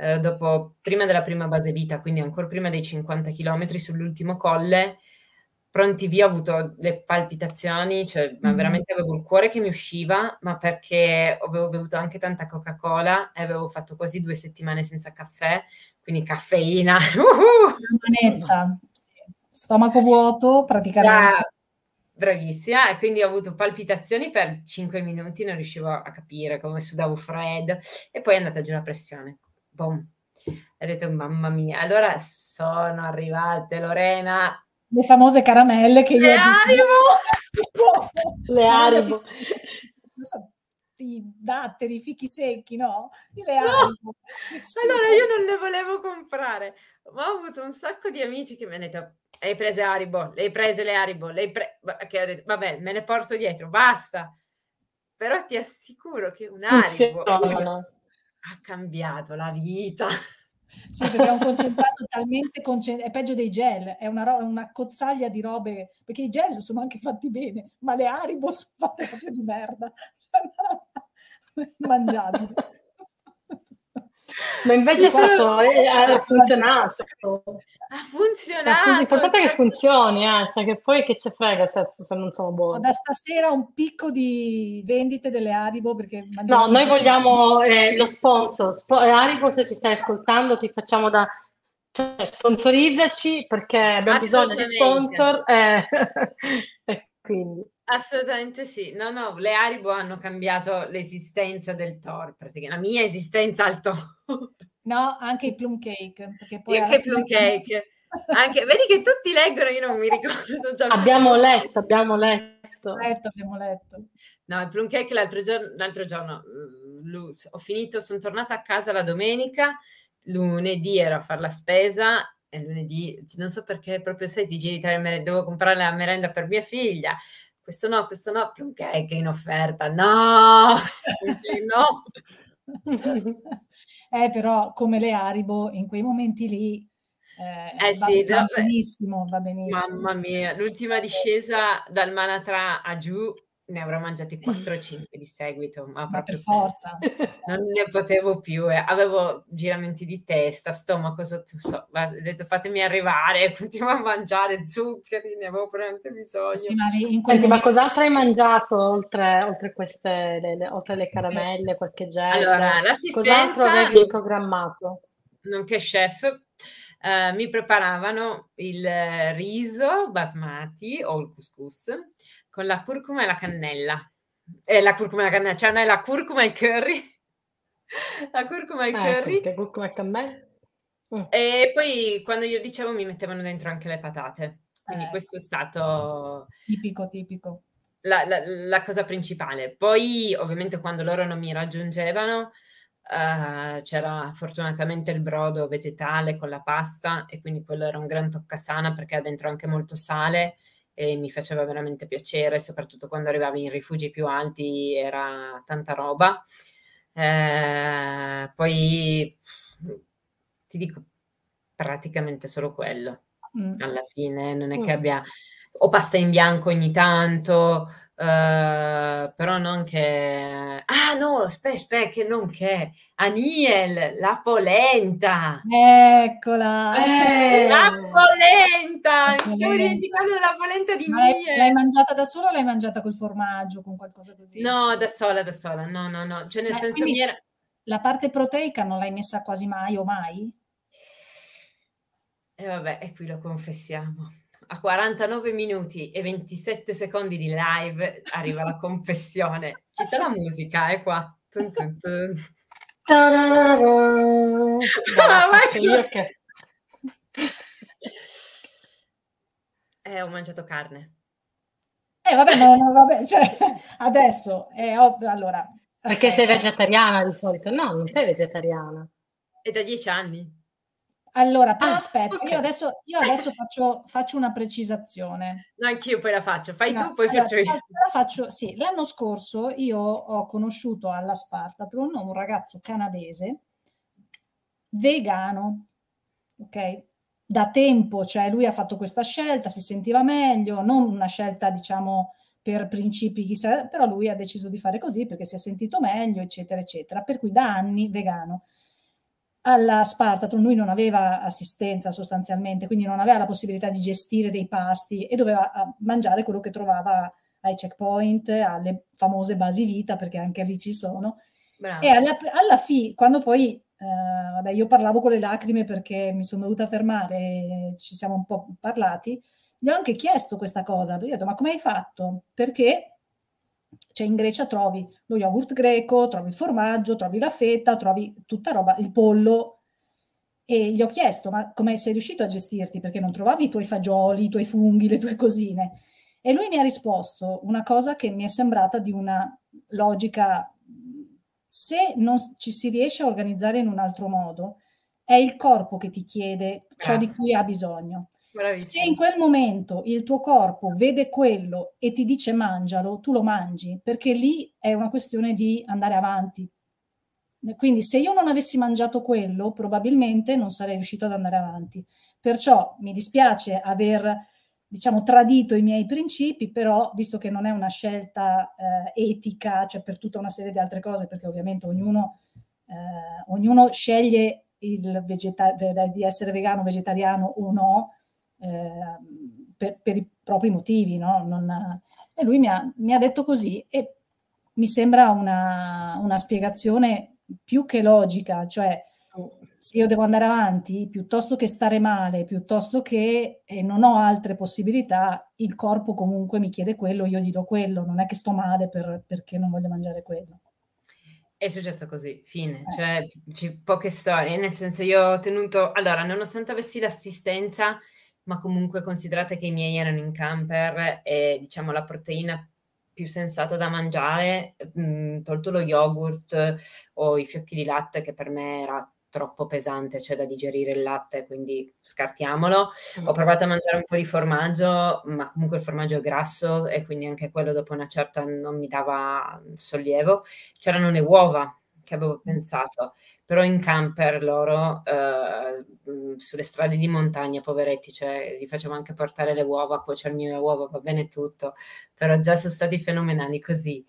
prima della prima base vita, quindi ancora prima dei 50 km sull'ultimo colle, pronti via ho avuto le palpitazioni, cioè, ma veramente avevo il cuore che mi usciva, ma perché avevo bevuto anche tanta Coca-Cola e avevo fatto quasi 2 settimane senza caffè, quindi caffeina. Manetta, sì. Stomaco vuoto praticamente. Bravissima, e quindi ho avuto palpitazioni per 5 minuti, non riuscivo a capire come sudavo freddo, e poi è andata giù la pressione. Boom. Ho detto, mamma mia. Allora sono arrivate, Lorena, Le famose caramelle che io le dico. Le Haribo. Non so, i datteri, i fichi secchi, no? Le No! Haribo. Allora io non le volevo comprare, ma ho avuto un sacco di amici che mi hanno detto, hai prese Haribo, le hai prese le Haribo, che ho detto, vabbè, me ne porto dietro, basta. Però ti assicuro che un Haribo Funzionano. ha cambiato la vita. Sì, perché è un concentrato talmente è peggio dei gel, è una cozzaglia di robe, perché i gel sono anche fatti bene, ma le Haribo sono fatte proprio di merda. Mangiabile. Ma invece ha funzionato. Ha funzionato. L'importante è che funzioni, cioè che poi che ci frega se non sono Ho buoni. da stasera un picco di vendite delle Haribo perché No, noi vogliamo lo sponsor. Haribo, se ci stai ascoltando, ti facciamo cioè, sponsorizzaci perché abbiamo bisogno di sponsor. E quindi. Assolutamente sì. No, le Haribo hanno cambiato l'esistenza del Thor, praticamente la mia esistenza al Thor. No, anche i plum cake, perché poi Anche i plum cake. Anche, vedi che tutti leggono, io non mi ricordo già. Abbiamo letto. Abbiamo letto. No, il plum cake l'altro giorno ho finito, sono tornata a casa la domenica, lunedì ero a fare la spesa e lunedì, non so perché, proprio sai, ti giri devo comprare la merenda per mia figlia. Questo no, plum cake in offerta. No! No! Però come le Haribo in quei momenti lì sì, va benissimo. Mamma mia, l'ultima discesa dal Manatra a giù ne avrò mangiati 4 o 5 di seguito, ma per proprio forza. non ne potevo più, avevo giramenti di testa, stomaco sotto, ho detto fatemi arrivare, continuo a mangiare zuccheri, ne avevo veramente bisogno. Sì, ma in Senti, ma cos'altro hai mangiato oltre queste, oltre le caramelle, qualche gel? Allora, Cos'altro l'assistenza, avevi programmato? nonché chef, mi preparavano il riso basmati o il couscous con la curcuma e la cannella. La curcuma e la cannella, cioè non è la curcuma e il curry. La curcuma e il curry. Ecco, curcuma e cannella. E poi quando io dicevo mi mettevano dentro anche le patate. Quindi questo è stato tipico. La cosa principale. Poi ovviamente quando loro non mi raggiungevano c'era fortunatamente il brodo vegetale con la pasta e quindi quello era un gran toccasana perché ha dentro anche molto sale e mi faceva veramente piacere, soprattutto quando arrivavi in rifugi più alti era tanta roba. Poi ti dico praticamente solo quello. Alla fine non è che abbia o pasta in bianco ogni tanto, però non che no, aspetta, che non che Aniel, la polenta. Eccola! La polenta! Mi stavo dimenticando della polenta di Niel. L'hai mangiata da sola o l'hai mangiata col formaggio, con qualcosa così? No, da sola. No. Cioè nel senso mi era... La parte proteica non l'hai messa quasi mai o mai? E vabbè, e qui lo confessiamo. A 49 minuti e 27 secondi di live arriva la confessione. Ci sarà musica, qua. Tun tun tun. Faccio io che... Ho mangiato carne. Vabbè, vabbè, cioè, adesso è ovvio, allora... Perché sei vegetariana di solito? No, non sei vegetariana. È da 10 anni. Allora, però aspetta, okay. io adesso faccio una precisazione. No, anch'io poi la faccio. Fai tu, poi faccio io. Sì, l'anno scorso io ho conosciuto alla Spartathlon un ragazzo canadese vegano, ok? Da tempo, cioè lui ha fatto questa scelta, si sentiva meglio, non una scelta, diciamo, per principi, chissà, però lui ha deciso di fare così perché si è sentito meglio, eccetera, eccetera. Per cui da anni vegano. alla Spartathlon lui non aveva assistenza sostanzialmente, quindi non aveva la possibilità di gestire dei pasti e doveva mangiare quello che trovava ai checkpoint, alle famose basi vita, perché anche lì ci sono. Bravo. E alla fine, quando poi, vabbè, io parlavo con le lacrime perché mi sono dovuta fermare, e ci siamo un po' parlati, gli ho anche chiesto questa cosa, perché ho detto, ma come hai fatto? Perché cioè in Grecia trovi lo yogurt greco, trovi il formaggio, trovi la feta, trovi tutta roba, il pollo. E gli ho chiesto, ma come sei riuscito a gestirti? Perché non trovavi i tuoi fagioli, i tuoi funghi, le tue cosine? E lui mi ha risposto una cosa che mi è sembrata di una logica, se non ci si riesce a organizzare in un altro modo, è il corpo che ti chiede ciò di cui ha bisogno. Se in Bravissimo. quel momento il tuo corpo vede quello e ti dice mangialo, tu lo mangi, perché lì è una questione di andare avanti. Quindi se io non avessi mangiato quello, probabilmente non sarei riuscito ad andare avanti. Perciò mi dispiace aver, diciamo, tradito i miei principi, però visto che non è una scelta etica, cioè per tutta una serie di altre cose, perché ovviamente ognuno sceglie di essere vegano, vegetariano o no, per i propri motivi, no? E lui mi ha detto così e mi sembra una spiegazione più che logica, cioè se io devo andare avanti, piuttosto che stare male, piuttosto che non ho altre possibilità, il corpo comunque mi chiede quello, io gli do quello, non è che sto male perché non voglio mangiare quello. È successo così, fine, cioè poche storie, nel senso io ho tenuto, allora, nonostante avessi l'assistenza, ma comunque considerate che i miei erano in camper e diciamo la proteina più sensata da mangiare, tolto lo yogurt o i fiocchi di latte che per me era troppo pesante, cioè da digerire il latte, quindi scartiamolo. Ho provato a mangiare un po' di formaggio, ma comunque il formaggio è grasso e quindi anche quello dopo una certa non mi dava sollievo. C'erano le uova che avevo pensato, però in camper loro, sulle strade di montagna, poveretti, cioè gli facevo anche portare le uova, cuocermi le uova, va bene tutto, però già sono stati fenomenali così.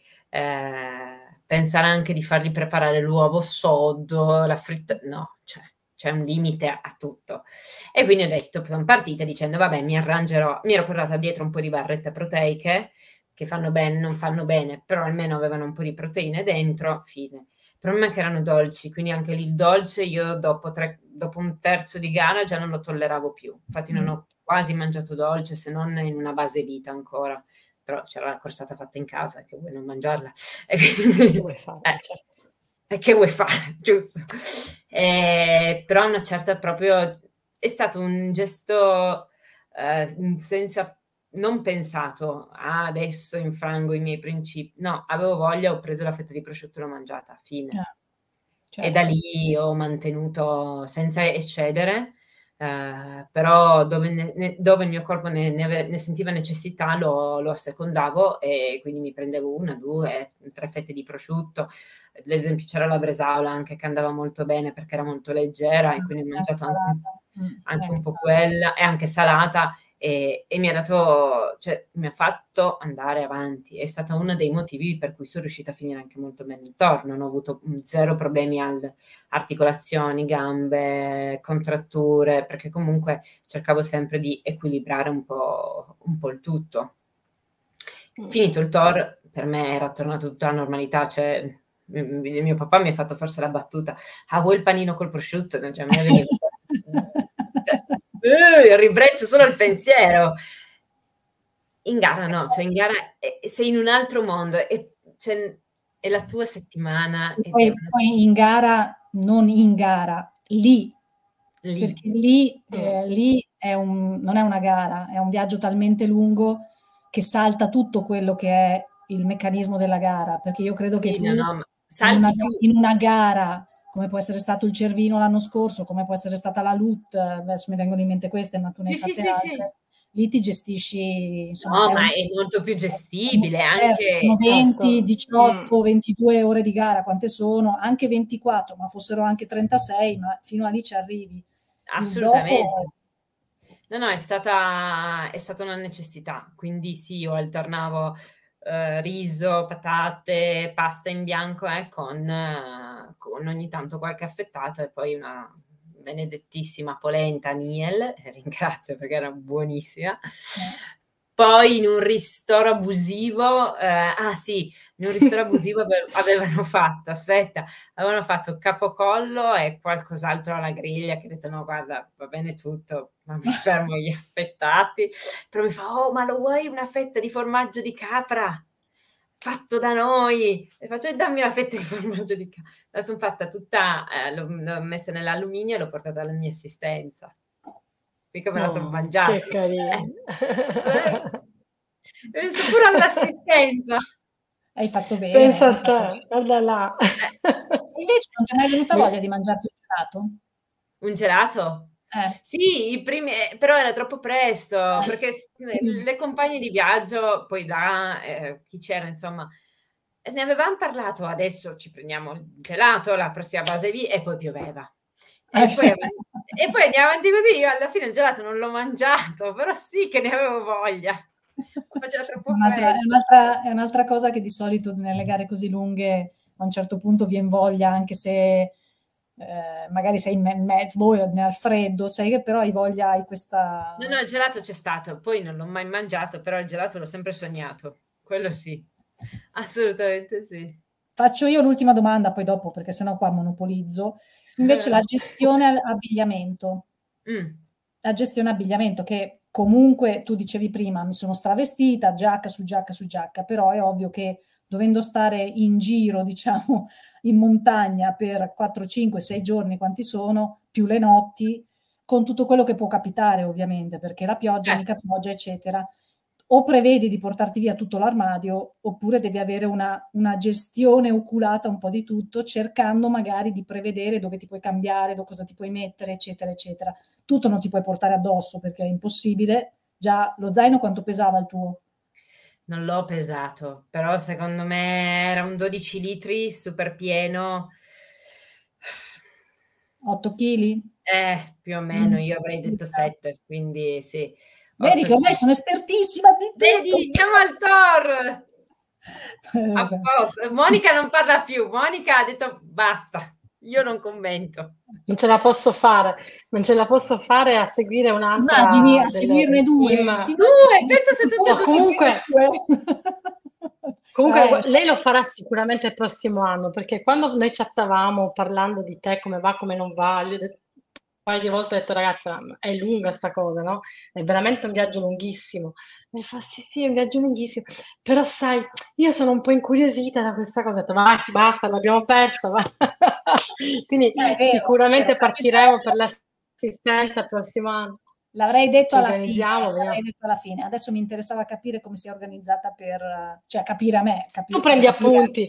Pensare anche di fargli preparare l'uovo sodo, la fritta, no, cioè c'è un limite a tutto. E quindi ho detto, sono partita dicendo, vabbè, mi arrangerò, mi ero portata dietro un po' di barrette proteiche, che fanno bene, non fanno bene, però almeno avevano un po' di proteine dentro, fine. Il problema è che erano dolci, quindi anche lì il dolce io dopo un terzo di gara già non lo tolleravo più. Infatti non ho quasi mangiato dolce, se non in una base vita ancora. Però c'era la crostata fatta in casa, che vuoi non mangiarla? E quindi, Vuoi fare, certo. e che vuoi fare, giusto? Però una certa proprio è stato un gesto senza non pensato adesso infrango i miei principi, no, avevo voglia, ho preso la fetta di prosciutto e l'ho mangiata, fine. Certo. E da lì ho mantenuto senza eccedere, però dove il mio corpo ne sentiva necessità lo assecondavo e quindi mi prendevo 1, 2, 3 fette di prosciutto. Ad esempio c'era la bresaola anche che andava molto bene perché era molto leggera e quindi ho mangiato anche un po' quella e anche salata e mi ha dato, cioè mi ha fatto andare avanti. È stata uno dei motivi per cui sono riuscita a finire anche molto bene il Tour. Non ho avuto zero problemi alle articolazioni, gambe, contratture, perché comunque cercavo sempre di equilibrare un po' il tutto. Finito il Tour, per me era tornato tutta la normalità, cioè mio papà mi ha fatto forse la battuta: "Ah, vuoi il panino col prosciutto?" Cioè, a me veniva il ribrezzo solo il pensiero. In gara no, cioè in gara sei in un altro mondo e cioè è la tua settimana ed è Poi in gara, non in gara, lì. Perché lì non è una gara, è un viaggio talmente lungo che salta tutto quello che è il meccanismo della gara, perché io credo che sì, tu no, salti tu. in una gara, come può essere stato il Cervino l'anno scorso, come può essere stata la LUT, adesso mi vengono in mente queste, ma tu ne hai fatte altre, lì ti gestisci, insomma, No, ma è molto più gestibile, certo, anche sono 20, Certo. 18, 22 ore di gara, quante sono? Anche 24, ma fossero anche 36, ma fino a lì ci arrivi. Il dopo assolutamente. No, è stata una necessità, quindi sì, io alternavo riso, patate, pasta in bianco con con ogni tanto qualche affettato e poi una benedettissima polenta Miel, ringrazio perché era buonissima. Poi in un ristoro abusivo, in un ristoro abusivo avevano fatto capocollo e qualcos'altro alla griglia, che ho detto no guarda va bene tutto, ma mi fermo gli affettati, però mi fa oh ma lo vuoi una fetta di formaggio di capra? Fatto da noi, e faccio dammi una fetta di formaggio di capra. La sono fatta tutta, l'ho messa nell'alluminio e l'ho portata alla mia assistenza. Mica me la sono mangiata. Che carino. Ho messo pure all'assistenza. Hai fatto bene. Pensa a te, guarda là. Invece non ti è mai venuta voglia di mangiarti un gelato? Un gelato? Sì, i primi, però era troppo presto, perché le compagne di viaggio, poi chi c'era, insomma, ne avevamo parlato, adesso ci prendiamo il gelato, la prossima base lì, e poi pioveva. E poi andiamo avanti così, io alla fine il gelato non l'ho mangiato, però sì che ne avevo voglia. Faceva troppo è un'altra cosa che di solito nelle gare così lunghe a un certo punto viene voglia, anche se magari sei nel freddo, sai che però hai voglia, hai questa... No, il gelato c'è stato, poi non l'ho mai mangiato, però il gelato l'ho sempre sognato, quello sì, assolutamente sì. Faccio io l'ultima domanda, poi dopo, perché sennò qua monopolizzo. Invece la gestione abbigliamento. La gestione abbigliamento, che comunque tu dicevi prima, mi sono stravestita, giacca su giacca su giacca, però è ovvio che dovendo stare in giro, diciamo, in montagna per 4, 5, 6 giorni, quanti sono, più le notti, con tutto quello che può capitare ovviamente, perché la pioggia, mica pioggia, eccetera. O prevedi di portarti via tutto l'armadio, oppure devi avere una gestione oculata un po' di tutto, cercando magari di prevedere dove ti puoi cambiare, cosa ti puoi mettere, eccetera, eccetera. Tutto non ti puoi portare addosso perché è impossibile. Già, lo zaino quanto pesava il tuo? Non l'ho pesato, però secondo me era un 12 litri, super pieno. 8 kg? Più o meno, io avrei detto 7, quindi sì. Vedi che ormai sono espertissima di tutto. Vedi, andiamo al Thor! A posto. Monica non parla più, Monica ha detto basta, io non commento. Non ce la posso fare a seguire un'altra. Immagini a seguirne due. Pensa se tutte e due. Comunque lei lo farà sicuramente il prossimo anno, perché quando noi chattavamo parlando di te, come va, come non va, gli ho detto, un paio di volte ho detto ragazza è lunga sta cosa, no? È veramente un viaggio lunghissimo. Mi fa sì è un viaggio lunghissimo, però sai io sono un po' incuriosita da questa cosa, ho detto vai basta l'abbiamo persa, va. Quindi sicuramente partiremo per l'assistenza il prossimo anno. L'avrei detto alla fine, adesso mi interessava capire come si è organizzata cioè capire a me. Tu prendi appunti.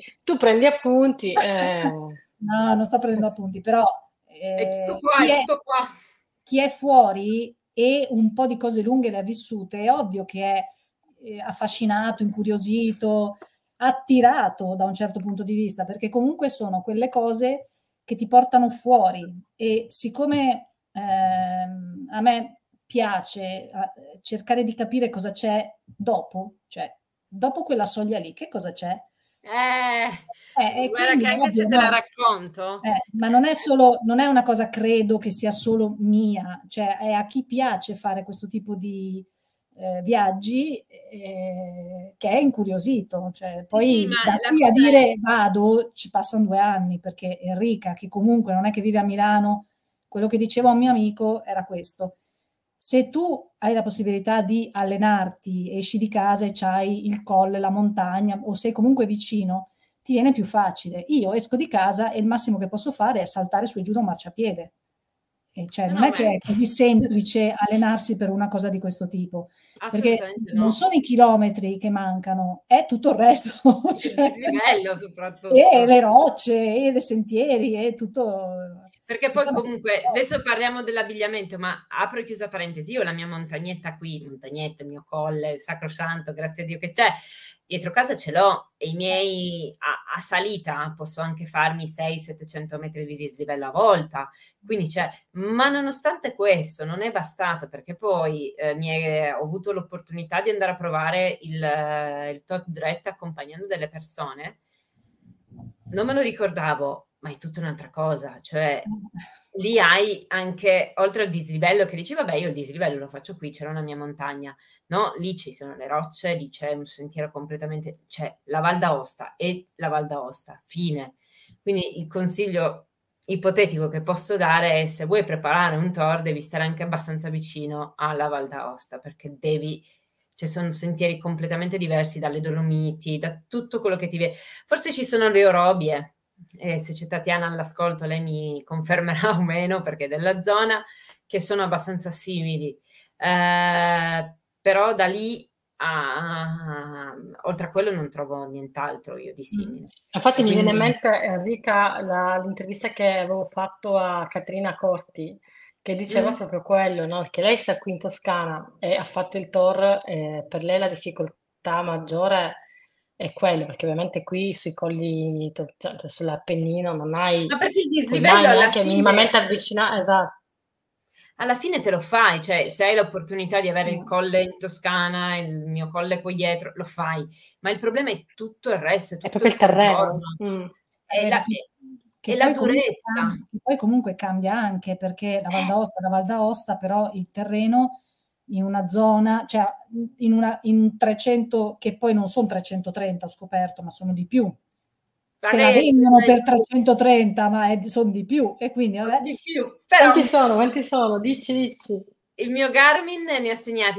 No, non sto prendendo appunti, però è tutto qua. Chi è fuori e un po' di cose lunghe le ha vissute, è ovvio che è affascinato, incuriosito, attirato da un certo punto di vista, perché comunque sono quelle cose che ti portano fuori e siccome a me piace cercare di capire cosa c'è dopo, cioè dopo quella soglia lì, che cosa c'è? Guarda che anche se te la racconto. Ma non è una cosa, credo, che sia solo mia, cioè è a chi piace fare questo tipo di viaggi che è incuriosito. Cioè, poi da qui a dire vado ci passano 2 anni, perché Enrica, che comunque non è che vive a Milano, quello che diceva un mio amico era questo: se tu hai la possibilità di allenarti, esci di casa e c'hai il colle, la montagna, o sei comunque vicino, ti viene più facile. Io esco di casa e il massimo che posso fare è saltare su e giù da un marciapiede. Cioè, non è che è così semplice allenarsi per una cosa di questo tipo, perché non sono i chilometri che mancano, è tutto il resto. Cioè, il livello soprattutto. E le rocce, e le sentieri, e tutto... Perché poi comunque, adesso parliamo dell'abbigliamento, ma apro e chiusa parentesi, io ho la mia montagnetta qui, il mio colle, sacrosanto, grazie a Dio che c'è, dietro casa ce l'ho, e i miei a salita posso anche farmi 600-700 metri di dislivello a volta, quindi ma nonostante questo non è bastato, perché poi ho avuto l'opportunità di andare a provare il Todd Direct accompagnando delle persone, non me lo ricordavo, ma è tutta un'altra cosa, cioè lì hai anche, oltre al dislivello che dici, vabbè, io il dislivello lo faccio qui, c'era una mia montagna, no? Lì ci sono le rocce, lì c'è un sentiero completamente, c'è la Val d'Aosta e la Val d'Aosta, fine. Quindi il consiglio ipotetico che posso dare è: se vuoi preparare un tour devi stare anche abbastanza vicino alla Val d'Aosta, perché cioè sono sentieri completamente diversi dalle Dolomiti, da tutto quello che ti viene. Forse ci sono le orobie, e se c'è Tatiana all'ascolto lei mi confermerà o meno, perché è della zona, che sono abbastanza simili. Però da lì oltre a quello non trovo nient'altro io di simile. Infatti E mi viene in quindi mente, Enrica, l'intervista che avevo fatto a Caterina Corti, che diceva proprio quello, no? Che lei sta qui in Toscana e ha fatto il tour, per lei la difficoltà maggiore è quello, perché ovviamente qui sui colli, cioè sull'Appennino non ma perché il puoi mai dislivello neanche minimamente avvicinare, esatto. alla fine te lo fai, cioè se hai l'opportunità di avere il Mm. colle in Toscana, il mio colle qui dietro, lo fai, ma il problema è tutto il resto, è È tutto proprio il il terreno. contorno, Mm. è Vero, la, è la durezza. che poi comunque cambia anche, perché la Val d'Aosta è la Val d'Aosta, però il terreno in una zona, cioè in 300, che poi non sono 330, ho scoperto, ma sono di più. Te la vendono per 330, ma sono di più, e quindi vabbè. Di più. Però Quanti sono? Dici. il mio Garmin ne ha segnati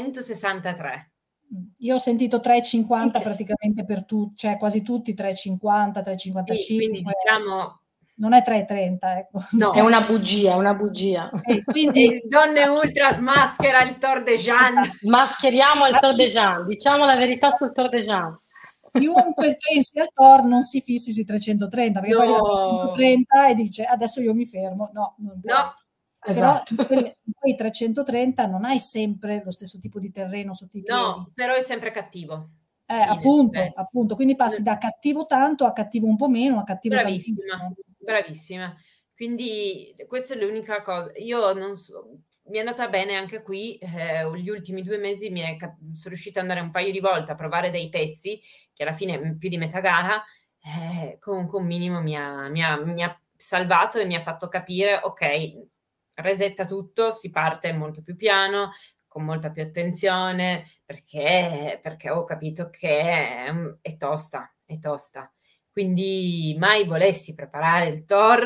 363. Io ho sentito 3,50 praticamente per tutti, cioè quasi tutti 3,50, 3,55. Sì, quindi diciamo non è 3,30, ecco. no. È una bugia, è una bugia. Quindi Donne Ultra smaschera il Tor de Jean. esatto. Mascheriamo il Tor de Jean, diciamo la verità sul Tor de Jean. Chiunque pensi al Tor non si fissi sui 330, perché poi arriva a 330 e dice adesso io mi fermo. No, non puoi. No. Però Esatto. in quei 330 non hai sempre lo stesso tipo di terreno sotto i piedi. No, però è sempre cattivo. Appunto, quindi passi da cattivo tanto a cattivo un po' meno a cattivo tantissimo. Bravissima. Quindi questa è l'unica cosa. Io non so, mi è andata bene anche qui, gli ultimi 2 mesi sono riuscita ad andare un paio di volte a provare dei pezzi, che alla fine più di metà gara, comunque un minimo mi ha salvato e mi ha fatto capire, ok, resetta tutto, si parte molto più piano, con molta più attenzione, perché ho capito che è tosta, è tosta. Quindi mai volessi preparare il tour,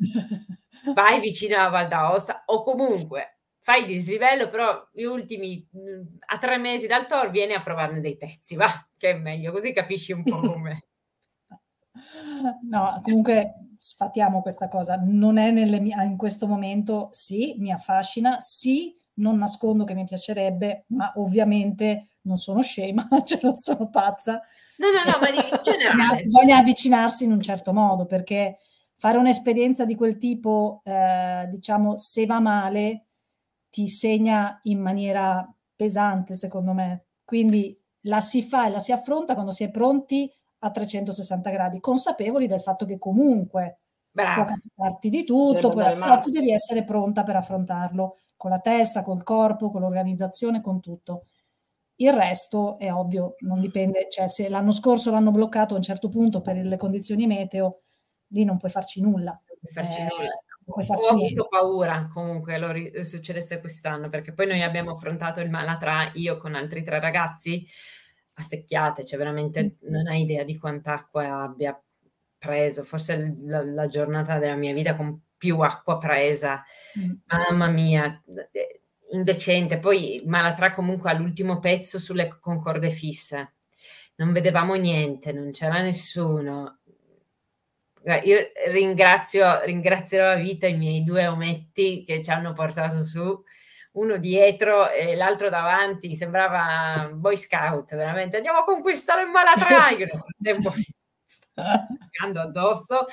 vai vicino alla Val d'Aosta o comunque fai dislivello, però gli ultimi a 3 mesi dal tour vieni a provarne dei pezzi, va, che è meglio, così capisci un po' come. No, comunque sfatiamo questa cosa, non è in questo momento, sì, mi affascina, sì, non nascondo che mi piacerebbe, ma ovviamente non sono scema, cioè non sono pazza. No, ma in generale. Bisogna avvicinarsi in un certo modo, perché fare un'esperienza di quel tipo, diciamo, se va male, ti segna in maniera pesante, secondo me. Quindi la si fa e la si affronta quando si è pronti a 360 gradi, consapevoli del fatto che comunque può capitarti di tutto, però tu devi essere pronta per affrontarlo, con la testa, col corpo, con l'organizzazione, con tutto. Il resto è ovvio, non dipende, cioè se l'anno scorso l'hanno bloccato a un certo punto per le condizioni meteo, lì non puoi farci nulla. Ho avuto paura comunque succedesse quest'anno, perché poi noi abbiamo affrontato il Malatra, io con altri 3 ragazzi, a secchiate, cioè veramente non hai idea di quanta acqua abbia preso, forse la giornata della mia vita con più acqua presa, mamma mia, indecente. Poi il Malatra comunque all'ultimo pezzo sulle concorde fisse, non vedevamo niente, non c'era nessuno. Io ringrazio la vita i miei 2 ometti che ci hanno portato su, uno dietro e l'altro davanti, sembrava Boy Scout, veramente, andiamo a conquistare il Malatraio, nel frattempo andando addosso.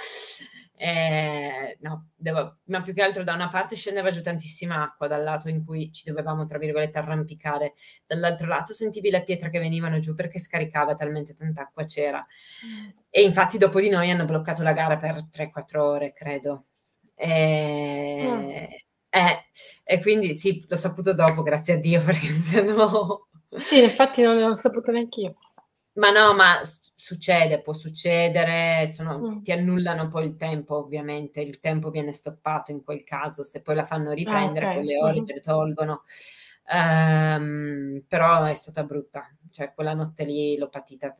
No, ma più che altro da una parte scendeva giù tantissima acqua dal lato in cui ci dovevamo, tra virgolette, arrampicare, dall'altro lato sentivi le pietre che venivano giù perché scaricava talmente tanta acqua c'era, e infatti dopo di noi hanno bloccato la gara per 3-4 ore, credo, e quindi sì, l'ho saputo dopo, grazie a Dio, perché se no... Sì, infatti non l'ho saputo neanch'io. Ma no, ma può succedere, ti annullano poi il tempo, ovviamente, il tempo viene stoppato in quel caso, se poi la fanno riprendere, ok. quelle ore te le tolgono. Però è stata brutta, cioè quella notte lì l'ho patita.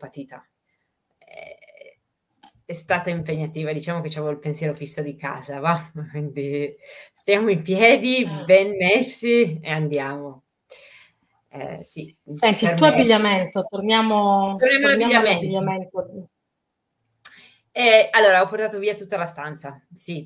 È stata impegnativa, diciamo che c'avevo il pensiero fisso di casa, va? Quindi stiamo in piedi, ben messi e andiamo. Sì, Senti, il per tuo me. abbigliamento, Torniamo torniamo all'abbigliamento. all'abbigliamento. Allora, ho portato via tutta la stanza, sì,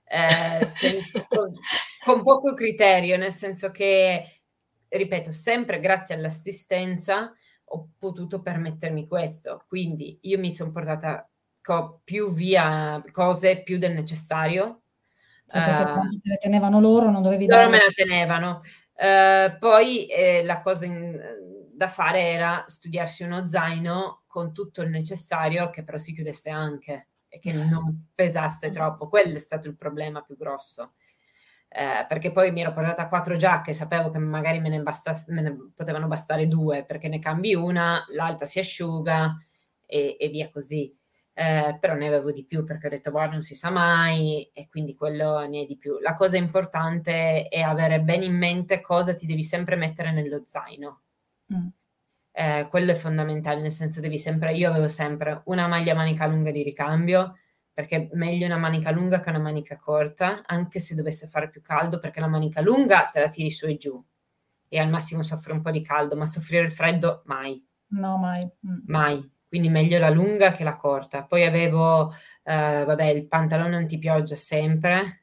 con poco criterio, nel senso che, ripeto, sempre grazie all'assistenza ho potuto permettermi questo. Quindi io mi sono portata più via cose più del necessario. Sì, perché tanto te le tenevano loro, non dovevi Loro me darle. la tenevano. Poi la cosa da fare era studiarsi uno zaino con tutto il necessario che però si chiudesse anche e che non pesasse troppo. Quello è stato il problema più grosso. Perché poi mi ero portata 4 giacche, sapevo che magari me ne potevano bastare 2 perché ne cambi una, l'altra si asciuga e via così. Però ne avevo di più perché ho detto, boh, non si sa mai, e quindi quello ne è di più. La cosa importante è avere bene in mente cosa ti devi sempre mettere nello zaino. Quello è fondamentale, nel senso io avevo sempre una maglia a manica lunga di ricambio, perché meglio una manica lunga che una manica corta, anche se dovesse fare più caldo, perché la manica lunga te la tiri su e giù e al massimo soffre un po' di caldo, ma soffrire il freddo mai. No, mai. Mai. Quindi meglio la lunga che la corta. Poi avevo, vabbè, il pantalone antipioggia sempre,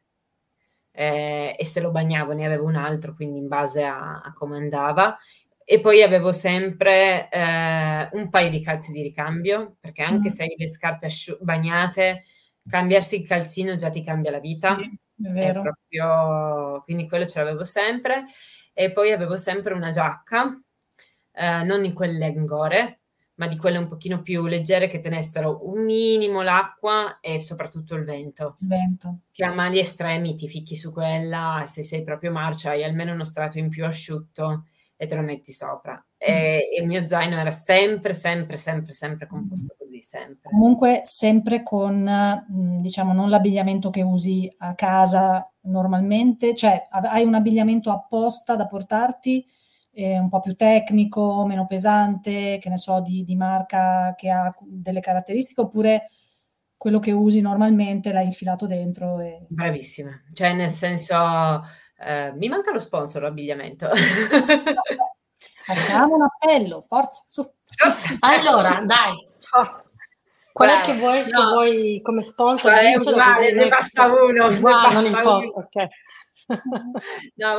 e se lo bagnavo ne avevo un altro, quindi in base a come andava. E poi avevo sempre un paio di calze di ricambio, perché anche se hai le scarpe bagnate, cambiarsi il calzino già ti cambia la vita. Sì, è vero. proprio, quindi quello ce l'avevo sempre. E poi avevo sempre una giacca, non in quelle angore, ma di quelle un pochino più leggere che tenessero un minimo l'acqua e soprattutto il vento. Il vento. Che a mali estremi ti ficchi su quella, se sei proprio marcia hai almeno uno strato in più asciutto e te lo metti sopra. E il mio zaino era sempre composto così, sempre. Comunque sempre con, diciamo, non l'abbigliamento che usi a casa normalmente, cioè hai un abbigliamento apposta da portarti, un po' più tecnico, meno pesante, che ne so, di marca che ha delle caratteristiche, oppure quello che usi normalmente l'hai infilato dentro e... Bravissima. Cioè, nel senso, mi manca lo sponsor, l'abbigliamento. Facciamo un appello, forza, su. Forza. Allora, dai, forza. Qual è che vuoi come sponsor? È Dicelo uguale, così ne noi basta uno. uguale, non importa, ok. No,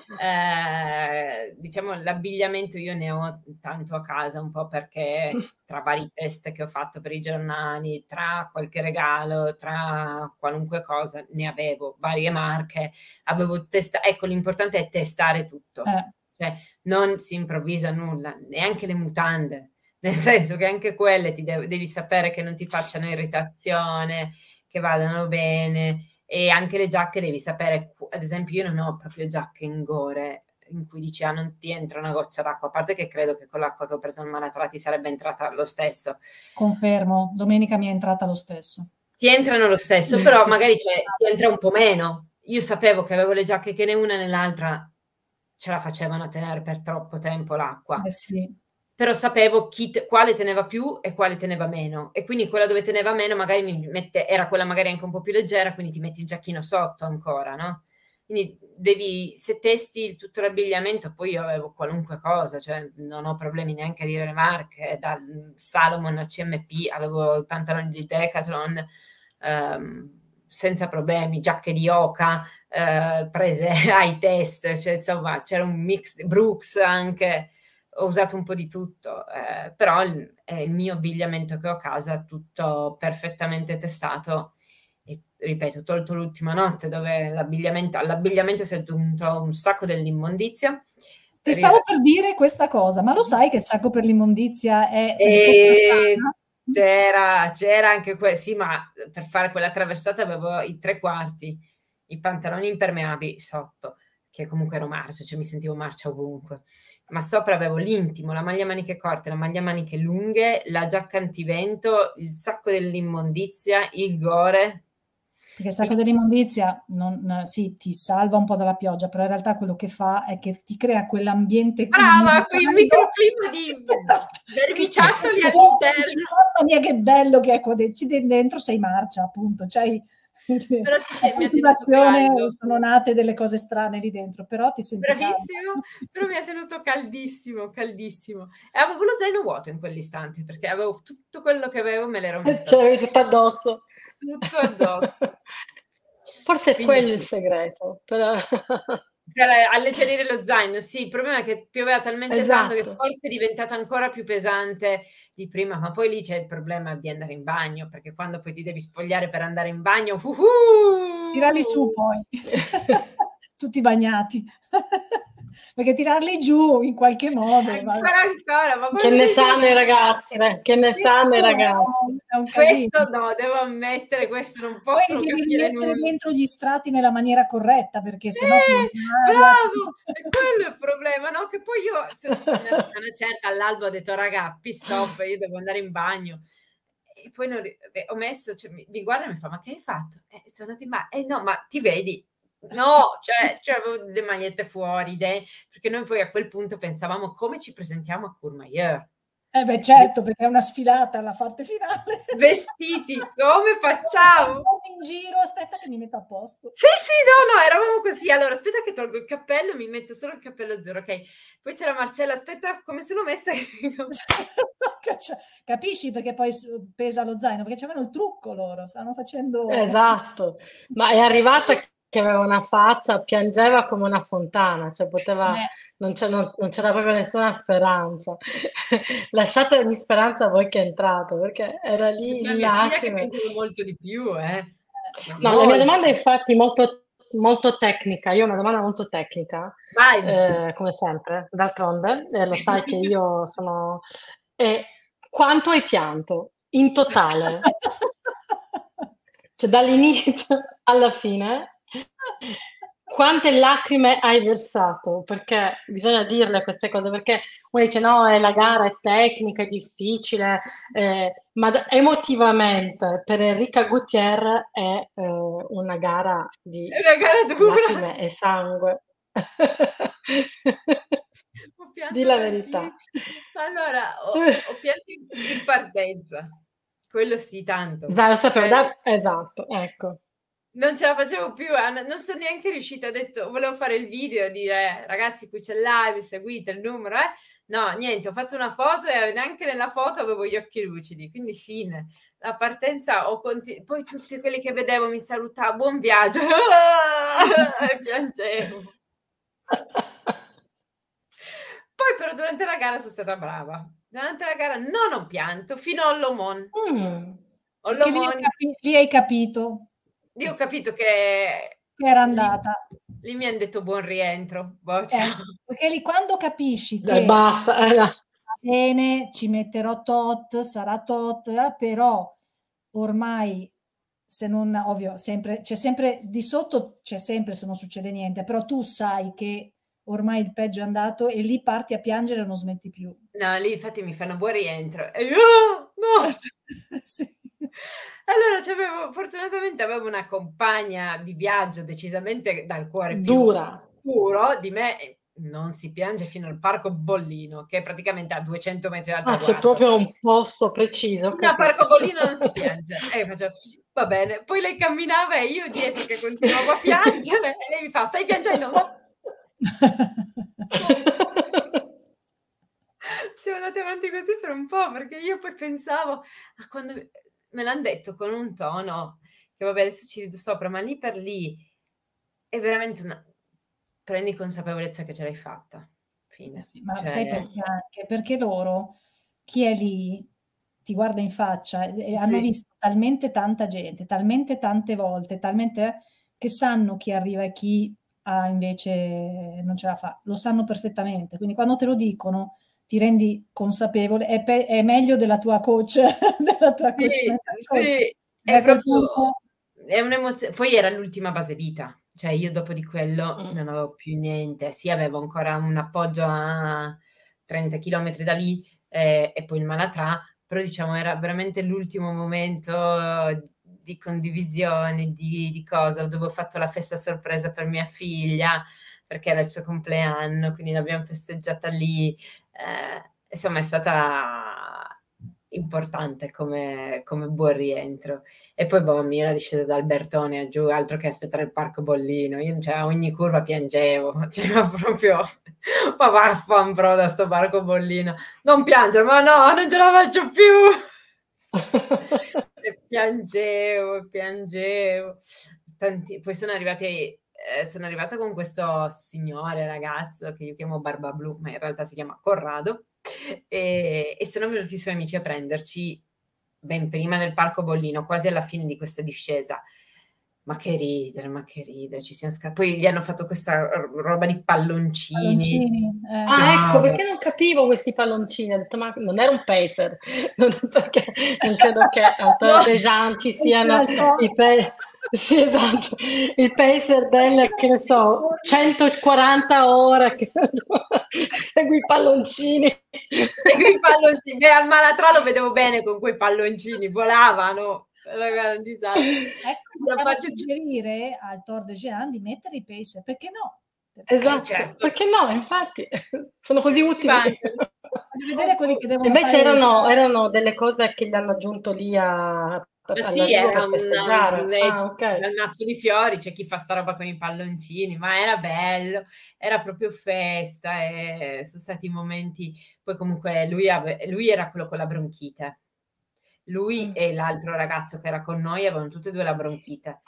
vabbè, diciamo l'abbigliamento io ne ho tanto a casa, un po' perché tra vari test che ho fatto per i giornali, tra qualche regalo, tra qualunque cosa, ne avevo varie marche, ecco, l'importante è testare tutto, cioè non si improvvisa nulla, neanche le mutande, nel senso che anche quelle devi sapere che non ti facciano irritazione, che vadano bene. E anche le giacche devi sapere, ad esempio io non ho proprio giacche in gore in cui dici non ti entra una goccia d'acqua, a parte che credo che con l'acqua che ho preso in Malatrà ti sarebbe entrata lo stesso. Confermo, domenica mi è entrata lo stesso. Ti entrano lo stesso, però magari ti entra un po' meno. Io sapevo che avevo le giacche che né una né l'altra ce la facevano a tenere per troppo tempo l'acqua. Sì. Però sapevo quale teneva più e quale teneva meno, e quindi quella dove teneva meno magari era quella magari anche un po' più leggera, quindi ti metti il giacchino sotto ancora, no? Quindi se testi tutto l'abbigliamento, poi io avevo qualunque cosa, cioè non ho problemi neanche a dire le marche, dal Salomon al CMP, avevo i pantaloni di Decathlon, senza problemi, giacche di Oka, prese ai test, cioè insomma c'era un mix, Brooks anche, ho usato un po' di tutto, però il mio abbigliamento che ho a casa tutto perfettamente testato e ripeto, tolto l'ultima notte dove all'abbigliamento si è aggiunto un sacco dell'immondizia. Ti stavo per dire questa cosa, ma lo sai che il sacco per l'immondizia è c'era anche sì, ma per fare quella traversata avevo i 3/4, i pantaloni impermeabili sotto, che comunque ero marcia, cioè mi sentivo marcia ovunque. ma sopra avevo l'intimo, la maglia a maniche corte, la maglia a maniche lunghe, la giacca antivento, il sacco dell'immondizia, il gore. Perché il sacco dell'immondizia sì, ti salva un po' dalla pioggia, però in realtà quello che fa è che ti crea quell'ambiente brava, quel microclima di esatto, vermiciattoli all'interno. Mamma mia, che bello che è qua dentro, sei marcia, appunto, c'hai però mi ha tenuto caldo. Sono nate delle cose strane lì dentro, però ti senti bravissimo, caldo. però mi ha tenuto caldissimo e avevo lo zaino vuoto in quell'istante perché avevo tutto quello che avevo, me l'ero messo, ce l'avevi tutto addosso. Forse è quello il segreto, però per alleggerire lo zaino. Sì, il problema è che pioveva talmente tanto che forse è diventato ancora più pesante di prima, ma poi lì c'è il problema di andare in bagno, perché quando poi ti devi spogliare per andare in bagno, tirarli su poi tutti bagnati perché tirarli giù in qualche modo ancora ma che ne sanno i ragazzi, che ne sanno i ragazzi. Questo no, devo ammettere, questo non posso poi devi capire mettere dentro gli strati nella maniera corretta, perché sennò bravo, è quello il problema, no? Che poi io una certa all'alba ho detto raga, stop, io devo andare in bagno. E poi ho messo, cioè, mi guarda e mi fa, ma che hai fatto? Sono andata in bagno. No, ma ti vedi? No, cioè avevo le magliette fuori, perché noi poi a quel punto pensavamo come ci presentiamo a Courmayeur. Beh, certo, perché è una sfilata alla parte finale. Vestiti, come facciamo? In giro, aspetta che mi metto a posto. Sì, no, eravamo così. Allora, aspetta che tolgo il cappello, mi metto solo il cappello azzurro, ok? Poi c'era Marcella, aspetta, come sono messa? Capisci perché poi pesa lo zaino? Perché c'avevano il trucco loro, stanno facendo... Esatto, ma è arrivata che aveva una faccia, piangeva come una fontana, cioè poteva, non c'era proprio nessuna speranza. Lasciate ogni speranza a voi che è entrato, perché era lì in lacrime. Che molto di più, No, la mia domanda è infatti molto tecnica, io ho una domanda molto tecnica, come sempre, d'altronde, lo sai che io sono... quanto hai pianto in totale? Cioè dall'inizio alla fine, quante lacrime hai versato? Perché bisogna dirle queste cose, perché uno dice no, la gara è tecnica, è difficile, ma emotivamente per Enrica Gutiérrez è una gara di lacrime e sangue. Di la verità. Allora, ho pianto in partenza. Quello sì, tanto. Lo sapevo, esatto, ecco. Non ce la facevo più, non sono neanche riuscita, ho detto, volevo fare il video e dire, ragazzi, qui c'è il live, seguite il numero, No, niente, ho fatto una foto e neanche nella foto avevo gli occhi lucidi, quindi fine. La partenza, poi tutti quelli che vedevo mi salutavano, buon viaggio, e piangevo. Poi però durante la gara sono stata brava. Durante la gara non ho pianto fino all'Omon. Lì hai capito. Io ho capito che era andata. Lì mi hanno detto buon rientro. Perché lì quando capisci che basta, va bene, ci metterò tot, sarà tot, però ormai se non, ovvio, sempre, c'è sempre di sotto, c'è sempre se non succede niente, però tu sai che ormai il peggio è andato e lì parti a piangere e non smetti più. No, lì infatti mi fanno buon rientro e io no! Sì. Allora fortunatamente avevo una compagna di viaggio decisamente dal cuore dura, più puro di me, non si piange fino al Parco Bollino, che è praticamente a 200 metri dal traguardo. C'è proprio un posto preciso. No, Parco Bollino non si piange. E faccio, va bene. Poi lei camminava e io dietro che continuavo a piangere e lei mi fa, stai piangendo? Siamo andati avanti così per un po', perché io poi pensavo a quando me l'hanno detto con un tono che vabbè adesso ci rido sopra, ma lì per lì è veramente prendi consapevolezza che ce l'hai fatta. Fine. Sì, ma sai perché anche? Perché loro, chi è lì, ti guarda in faccia e hanno visto talmente tanta gente, talmente tante volte, talmente che sanno chi arriva e chi invece non ce la fa. Lo sanno perfettamente. Quindi quando te lo dicono ti rendi consapevole, è meglio della tua coach, della tua coach. Sì, è proprio, è un'emozione. Poi era l'ultima base vita, Cioè io dopo di quello non avevo più niente. Sì, avevo ancora un appoggio a 30 chilometri da lì, e poi il Malatrà, però diciamo era veramente l'ultimo momento di condivisione, di cosa, dove ho fatto la festa sorpresa per mia figlia, perché era il suo compleanno, quindi l'abbiamo festeggiata lì. Insomma, è stata importante come buon rientro. E poi boh, mi era discesa da Albertone giù, altro che aspettare il parco bollino. Io, cioè, a ogni curva piangevo, cioè, ma proprio, ma vaffanpro da sto parco bollino. Non piangere, ma no, non ce la faccio più. E piangevo. Poi sono arrivata con questo signore ragazzo che io chiamo Barba Blu, ma in realtà si chiama Corrado, e sono venuti i suoi amici a prenderci ben prima del parco bollino, quasi alla fine di questa discesa. Ma che ridere, ci siamo poi gli hanno fatto questa roba di palloncini. Ecco, perché non capivo questi palloncini, ho detto, ma non era un pacer, perché non credo che al Tor des Géants ci siano sì, esatto, il pacer del, che ne so, 140 ore che segui i palloncini. Segui i palloncini. Beh, al Malatrà lo vedevo bene con quei palloncini, volavano. Era un disastro. Ecco, possiamo suggerire al Tor des Géants di mettere i pacer, perché no? Esatto, certo. Perché no, infatti, sono così utili. Voglio vedere quelli che devono Invece fare... erano delle cose che gli hanno aggiunto lì sì, era per festeggiare. Okay. Un mazzo di fiori, c'è chi fa sta roba con i palloncini, ma era bello, era proprio festa, e sono stati momenti. Poi comunque lui era quello con la bronchite. Lui e l'altro ragazzo che era con noi avevano tutti e due la bronchite,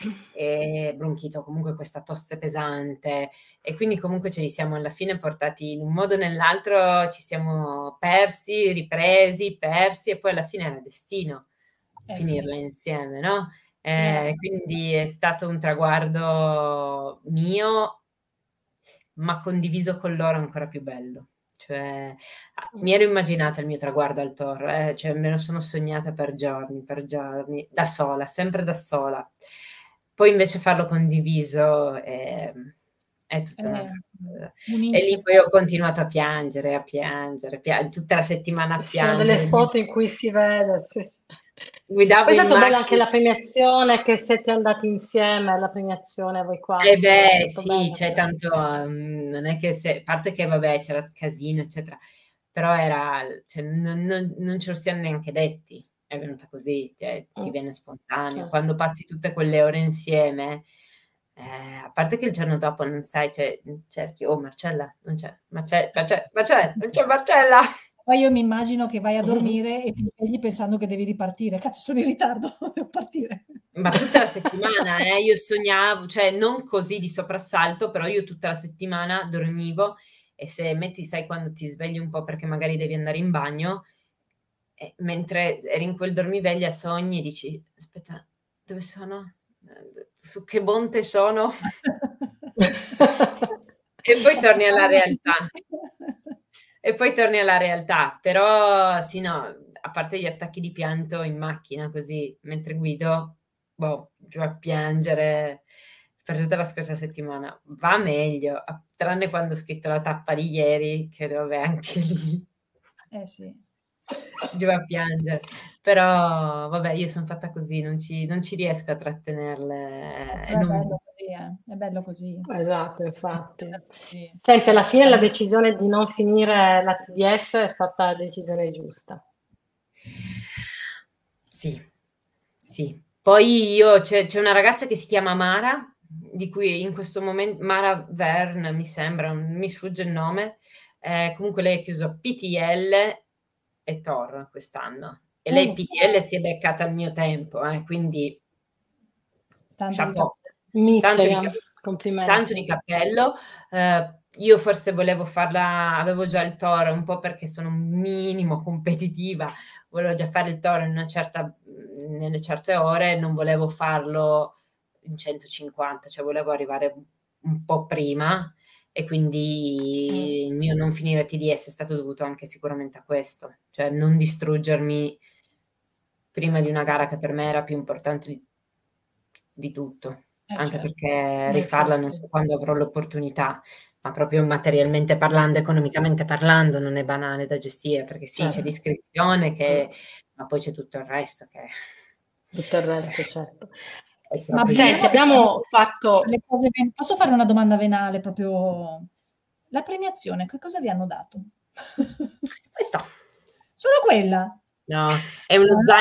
o comunque questa tosse pesante, e quindi comunque ce li siamo alla fine portati in un modo o nell'altro, ci siamo persi, ripresi, persi, e poi alla fine era destino finirla insieme, no? Quindi è stato un traguardo mio, ma condiviso con loro ancora più bello. Cioè, mi ero immaginata il mio traguardo al Tor, cioè me lo sono sognata per giorni, da sola, sempre da sola. Poi invece farlo condiviso è tutta un'altra cosa. E lì poi ho continuato a piangere, tutta la settimana a Ci sono piangere. delle foto in cui si vede, sì. Guidavo Poi è in stato bello anche macchina. la premiazione, che siete andati insieme alla premiazione voi qua. Beh, È stato sì, bello. c'è tanto, non è che a parte che vabbè c'era casino, eccetera, però cioè, non ce lo siamo neanche detti, è venuta così, ti viene spontaneo. Certo. Quando passi tutte quelle ore insieme, a parte che il giorno dopo non sai, cioè, cerchi, oh Marcella, non c'è, non c'è Marcella! Poi io mi immagino che vai a dormire e ti svegli pensando che devi ripartire. Cazzo, sono in ritardo, devo partire. Ma tutta la settimana, io sognavo, cioè non così di soprassalto, però io tutta la settimana dormivo, e se metti, sai, quando ti svegli un po' perché magari devi andare in bagno, mentre eri in quel dormiveglia sogni e dici, aspetta, dove sono? Su che monte sono? E poi torni alla realtà. E poi torni alla realtà, però sì, no, a parte gli attacchi di pianto in macchina così, mentre guido, boh, giù a piangere per tutta la scorsa settimana. Va meglio, tranne quando ho scritto la tappa di ieri, che vabbè, anche lì. Sì. Giù a piangere. Però vabbè, io sono fatta così, non ci riesco a trattenerle. È bello così, è bello così. Esatto, infatti. Sì. Senti, alla fine la decisione di non finire la TDS è stata la decisione giusta. Sì. Poi c'è una ragazza che si chiama Mara, di cui in questo momento, Mara Vern, mi sembra, mi sfugge il nome, comunque lei ha chiuso PTL e Tor quest'anno, e lei PTL si è beccata al mio tempo, quindi chapeau. Complimenti. Tanto di cappello. Io forse volevo farla, avevo già il Tor, un po' perché sono un minimo competitiva, volevo già fare il Tor nelle certe ore, non volevo farlo in 150, cioè volevo arrivare un po' prima, e quindi il mio non finire TDS è stato dovuto anche sicuramente a questo, cioè non distruggermi prima di una gara che per me era più importante di tutto. anche certo. perché rifarla non so quando avrò l'opportunità, ma proprio materialmente parlando, economicamente parlando, non è banale da gestire, perché sì, c'è Certo. l'iscrizione ma poi c'è tutto il resto che Tutto il resto, certo. è Ma troppo Senti, abbiamo fatto... le cose posso fare una domanda venale proprio? La premiazione, che cosa vi hanno dato? Questo. Solo quella? No, è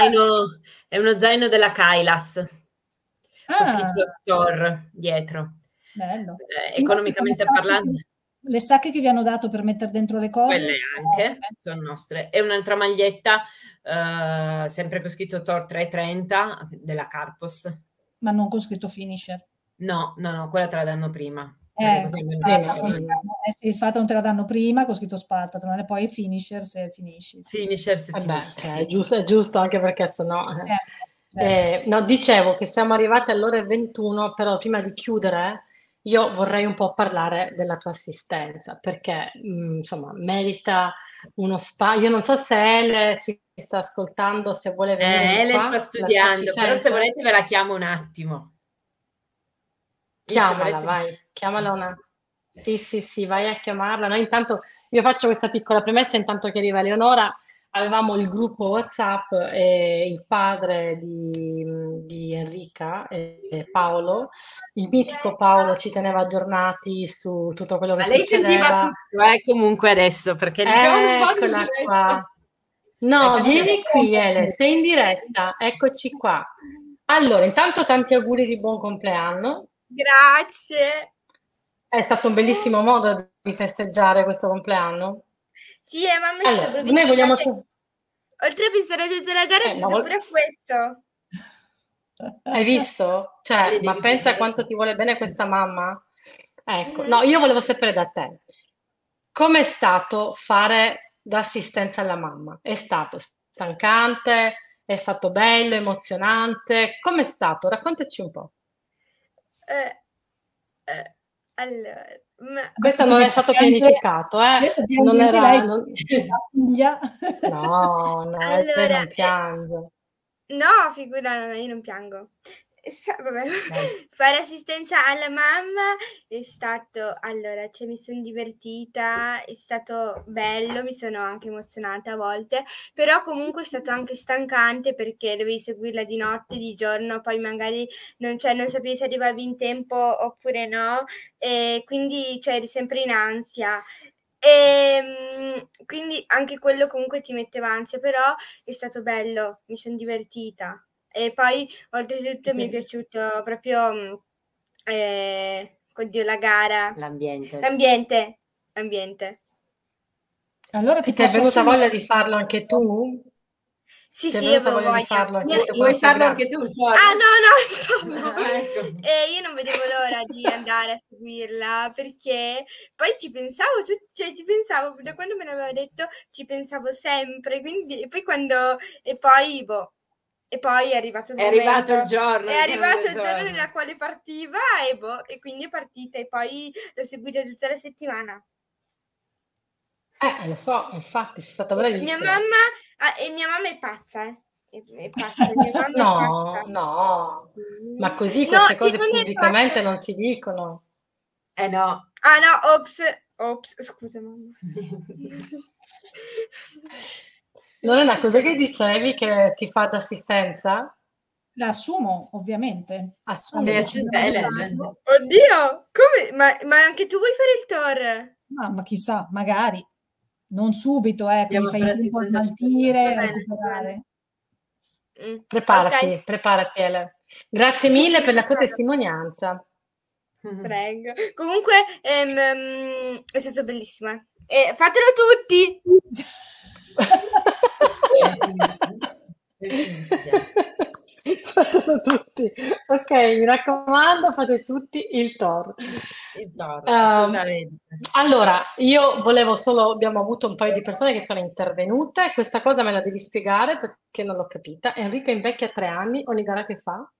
uno zaino della Kailas. Ho Ah, scritto Thor dietro. bello. Economicamente parlando, Le sacche che vi hanno dato per mettere dentro le cose quelle anche sono nostre. E un'altra maglietta, sempre con scritto Thor 330 della Carpos. ma non con scritto finisher. No, quella te la danno prima. Perché così Sparta non te la danno prima con scritto Spartatron e poi finisher se finisci. Finisher se Vabbè, finisci. cioè, è giusto anche perché sennò... Certo. no, dicevo che siamo arrivati all'ora 21, però prima di chiudere io vorrei un po' parlare della tua assistenza, perché insomma merita uno spazio. Io non so se Ele ci sta ascoltando, se vuole venire di Ele qua. sta studiando, però se sente? volete ve la chiamo un attimo. Chiamala, vai, chiamala una... Sì, vai a chiamarla. Noi intanto, io faccio questa piccola premessa, intanto che arriva Eleonora, avevamo il gruppo WhatsApp e il padre di Enrica, Paolo, il mitico Paolo, ci teneva aggiornati su tutto quello che Ma lei sentiva succedeva. tutto, comunque adesso, perché dicevano un po' in Eccola diretta. qua. No, vieni qui, Ele, sei in diretta, eccoci qua. Allora, intanto tanti auguri di buon compleanno. Grazie. È stato un bellissimo modo di festeggiare questo compleanno. Sì, mamma è Allora, stata noi bravissima. vogliamo... Oltre a pensare a tutta la gara, è pensato pure a questo. Hai visto? Cioè, ma pensa quanto ti vuole bene questa mamma? Ecco, no, io volevo sapere da te, com'è stato fare d'assistenza alla mamma? È stato stancante? È stato bello, emozionante? Com'è stato? Raccontaci un po'. Allora, Questo non è stato pianificato, Adesso non era... lei, non... la figlia. No, lei allora, non piange. no, figura, no, io non piango. Vabbè. Fare assistenza alla mamma è stato, allora, cioè, mi sono divertita, è stato bello, mi sono anche emozionata a volte, però comunque è stato anche stancante perché dovevi seguirla di notte, di giorno, poi magari non sapevi se arrivavi in tempo oppure no, e quindi eri sempre in ansia. E quindi anche quello comunque ti metteva ansia, però è stato bello, mi sono divertita. E poi oltretutto mi è piaciuto proprio la gara, l'ambiente. Allora ti è venuta voglia di farlo anche tu? Sì, avevo voglia. Di farlo anche tu? Vuoi farlo anche tu? No. E io non vedevo l'ora di andare a seguirla perché poi ci pensavo, da quando me l'aveva detto ci pensavo sempre, quindi e poi è arrivato il momento. Il giorno. È arrivato il giorno nella quale partiva e quindi è partita e poi l'ho seguita tutta la settimana. Lo so, infatti sei stata bravissima. Mia mamma è pazza, È pazza, mia mamma è pazza. No, ma così queste cose pubblicamente non si dicono. No. Ah no, ops, scusa mamma. Non è una cosa che dicevi che ti fa d'assistenza? La assumo, ovviamente. Oddio, come? Ma anche tu vuoi fare il tour? Ma chissà, magari. Non subito, quindi fai il tempo a smaltire, a recuperare. Preparati, Ele. Grazie mille per la tua testimonianza. Prego. Comunque è stato bellissimo. Fatelo tutti! Fatelo tutti. Ok, mi raccomando, fate tutti il Thor. Assolutamente. Allora, abbiamo avuto un paio di persone che sono intervenute, questa cosa me la devi spiegare perché non l'ho capita. Enrico invecchia 3 anni, ogni gara che fa?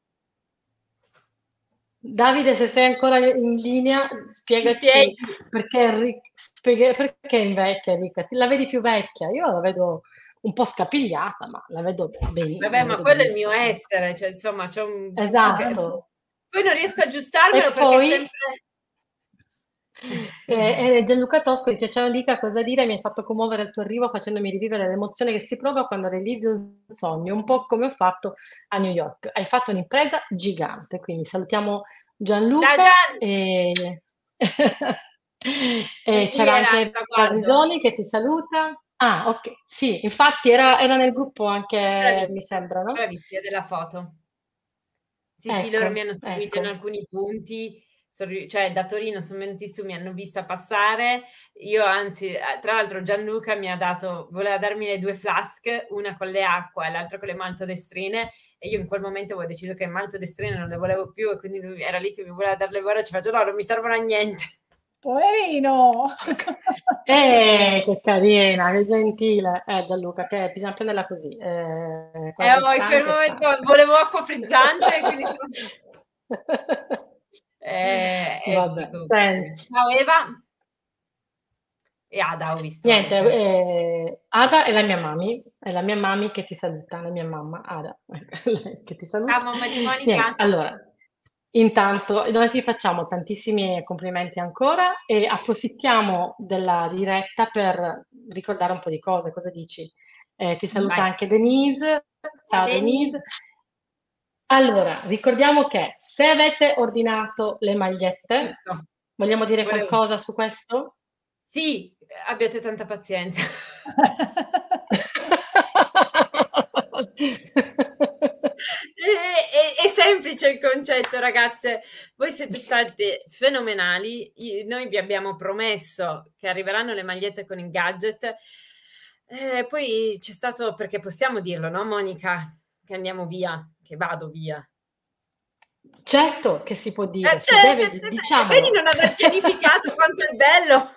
Davide, se sei ancora in linea, spiegaci perché invecchia Enrica. La vedi più vecchia? Io la vedo un po' scapigliata, ma la vedo bene. Vabbè, ma quello è il mio essere, cioè insomma c'è un... Esatto. Poi non riesco a aggiustarmelo E perché poi sempre... Gianluca Tosco dice: ciao Enrica, cosa dire? Mi hai fatto commuovere il tuo arrivo facendomi rivivere l'emozione che si prova quando realizzi un sogno, un po' come ho fatto a New York. Hai fatto un'impresa gigante, quindi salutiamo Ciao Gianluca Gian! e, E e lui c'era era a anche traguardo. Grisoni che ti saluta. Ah, ok, sì, infatti era nel gruppo anche, mi Bravissima, sembra, no? bravissima della foto. Sì, loro mi Ecco, hanno seguito in ecco. alcuni punti, cioè da Torino sono venuti su, mi hanno vista passare. Io anzi, tra l'altro Gianluca voleva darmi le 2 flask, una con le acqua e l'altra con le maltodestrine, e io in quel momento avevo deciso che maltodestrine non le volevo più, e quindi lui era lì che mi voleva dare le buone, ci faccio no, non mi servono a niente. Poverino! Che carina, che gentile. Gianluca, che bisogna prenderla così. Quando è In quel stanca, è momento stanca. volevo acqua frizzante, quindi sono... sì, Vabbè, comunque. senti. Ciao Eva e Ada, ho visto Niente, anche. Ada è la mia mami che ti saluta, la mia mamma Ada, lei che ti Ciao saluta. mamma di Niente, Monica. allora, intanto noi ti facciamo tantissimi complimenti ancora e approfittiamo della diretta per ricordare un po' di cose, cosa dici? Ti saluta Vai. anche Denise, Ciao ciao Deni. Denise. Allora, ricordiamo che se avete ordinato le magliette, Giusto. vogliamo dire Volevo... qualcosa su questo? Sì, abbiate tanta pazienza. È semplice il concetto, ragazze. Voi siete state fenomenali. Noi vi abbiamo promesso che arriveranno le magliette con il gadget. Poi c'è stato, perché possiamo dirlo, no, Monica? Che andiamo via, che vado via. Certo che si può dire, si deve, Vedi diciamolo. non aver pianificato quanto è bello.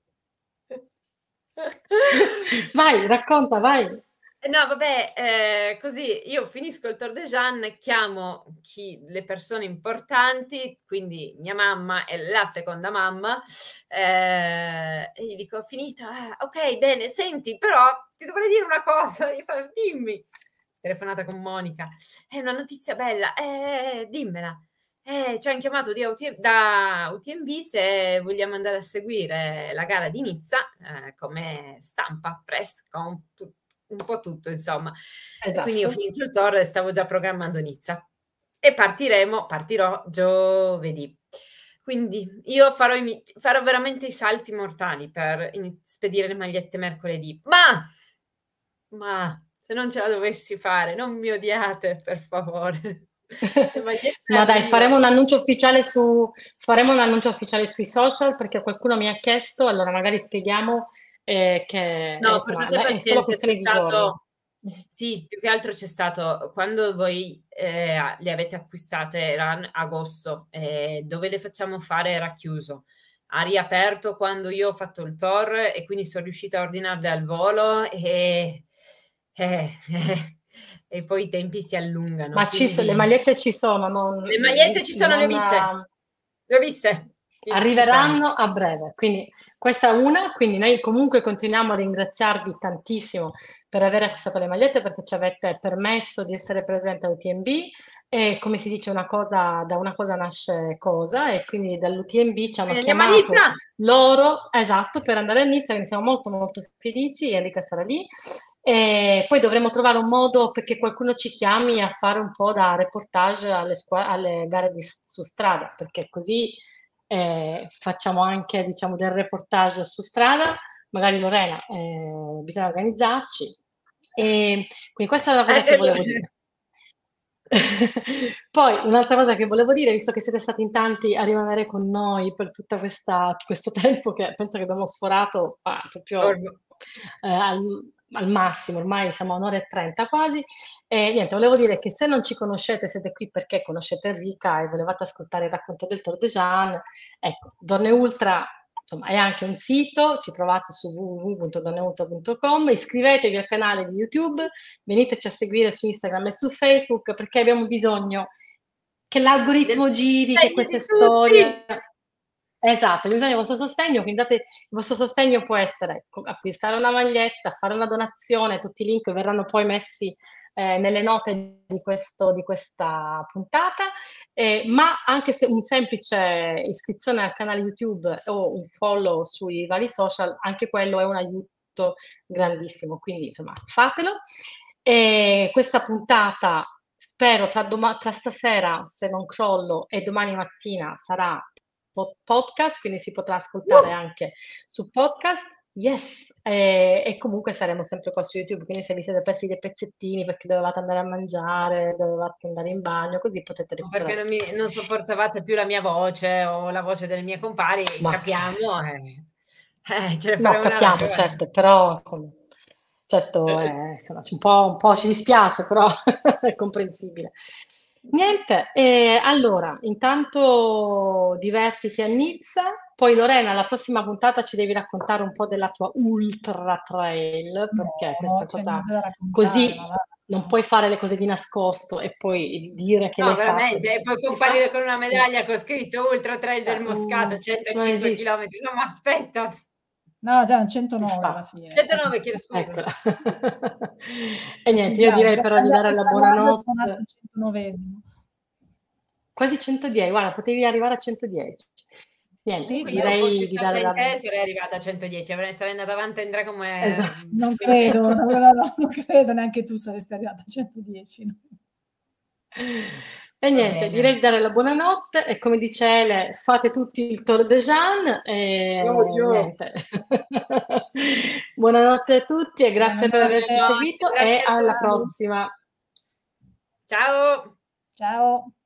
Vai, racconta, vai. No, vabbè, così io finisco il Tour de Jeanne, chiamo le persone importanti, quindi mia mamma e la seconda mamma, e gli dico: ho finito, ok, bene, senti, però ti dovrei dire una cosa. Gli fa: dimmi. Telefonata con Monica, è una notizia bella, dimmela. Ci hanno chiamato da UTMB se vogliamo andare a seguire la gara di Nizza come stampa, press, un po' tutto, insomma. E quindi ho Esatto. finito il tour e stavo già programmando Nizza. E partirò giovedì. Quindi io farò veramente i salti mortali per spedire le magliette mercoledì. Ma se non ce la dovessi fare, non mi odiate, per favore. Le magliette No, dai, faremo arrivano. un annuncio ufficiale sui social perché qualcuno mi ha chiesto, allora magari spieghiamo che No, insomma, portate è solo pazienza, c'è questione di giorni. stato... Sì, più che altro c'è stato, quando voi le avete acquistate era agosto, dove le facciamo fare era chiuso. Ha riaperto quando io ho fatto il tour e quindi sono riuscita a ordinarle al volo e poi i tempi si allungano. Ma le Quindi magliette ci sono, le magliette ci sono, le ho viste. Le ho viste. Ci sono. arriveranno a breve. Quindi questa è una, quindi noi comunque continuiamo a ringraziarvi tantissimo per aver acquistato le magliette perché ci avete permesso di essere presenti all'UTMB e come si dice da una cosa nasce cosa e quindi dall'UTMB ci hanno Quindi andiamo a chiamato Nizza. loro, esatto, per andare a Nizza, quindi siamo molto molto felici, Enrica sarà lì. E poi dovremo trovare un modo perché qualcuno ci chiami a fare un po' da reportage alle gare su strada, perché così facciamo anche diciamo, del reportage su strada, magari Lorena, bisogna organizzarci. E quindi questa è una cosa che volevo dire. Poi un'altra cosa che volevo dire, visto che siete stati in tanti a rimanere con noi per tutto questo tempo che penso che abbiamo sforato proprio al massimo, ormai siamo a un'ora e 30 quasi, e niente, volevo dire che se non ci conoscete, siete qui perché conoscete Enrica e volevate ascoltare il racconto del Tour de Jeanne, ecco, Donne Ultra insomma, è anche un sito, ci trovate su www.donneultra.com, iscrivetevi al canale di YouTube, veniteci a seguire su Instagram e su Facebook perché abbiamo bisogno che l'algoritmo giri, che queste storie... Esatto, abbiamo bisogno del vostro sostegno, quindi il vostro sostegno può essere acquistare una maglietta, fare una donazione, tutti i link verranno poi messi nelle note di questa puntata, ma anche se un semplice iscrizione al canale YouTube o un follow sui vari social, anche quello è un aiuto grandissimo, quindi insomma fatelo. E questa puntata spero tra stasera, se non crollo, e domani mattina sarà podcast, quindi si potrà ascoltare anche su podcast. Yes, e comunque saremo sempre qua su YouTube, quindi se vi siete persi dei pezzettini perché dovevate andare a mangiare, dovevate andare in bagno, così potete O perché recuperare. non sopportavate più la mia voce o la voce delle mie compari, Ma capiamo, ce ne no, faremo una capiamo, ragione. certo, però insomma, certo, insomma, un po' ci dispiace, però è comprensibile. Niente, allora, intanto divertiti a Nizza, poi Lorena, la prossima puntata ci devi raccontare un po' della tua ultra trail, perché questa c'è cosa niente da raccontare, così ma va. non puoi fare le cose di nascosto e poi dire che No, l'hai fatte. veramente, e poi Si comparire fa? con una medaglia con scritto Ultra Trail del Moscato, Non 105 esiste. km. No, ma aspetta, No, già, Si 109 fa. alla fine. 109, chiedo scusa. Eccola. E niente, io direi però di dare la buonanotte. Al 109esimo. Quasi 110, guarda, potevi arrivare a 110. Niente, Sì, Io direi fossi di stata dare in la... te sarei arrivata a 110, sarei andata avanti e Andrea come... Esatto. non credo, non credo, neanche tu saresti arrivata a 110. No? E niente, bene. direi di dare la buonanotte e come dice Ele, fate tutti il Tour de Jean e niente. Buonanotte a tutti e grazie per averci Buonanotte. seguito Grazie e a alla tutti. prossima. Ciao! Ciao!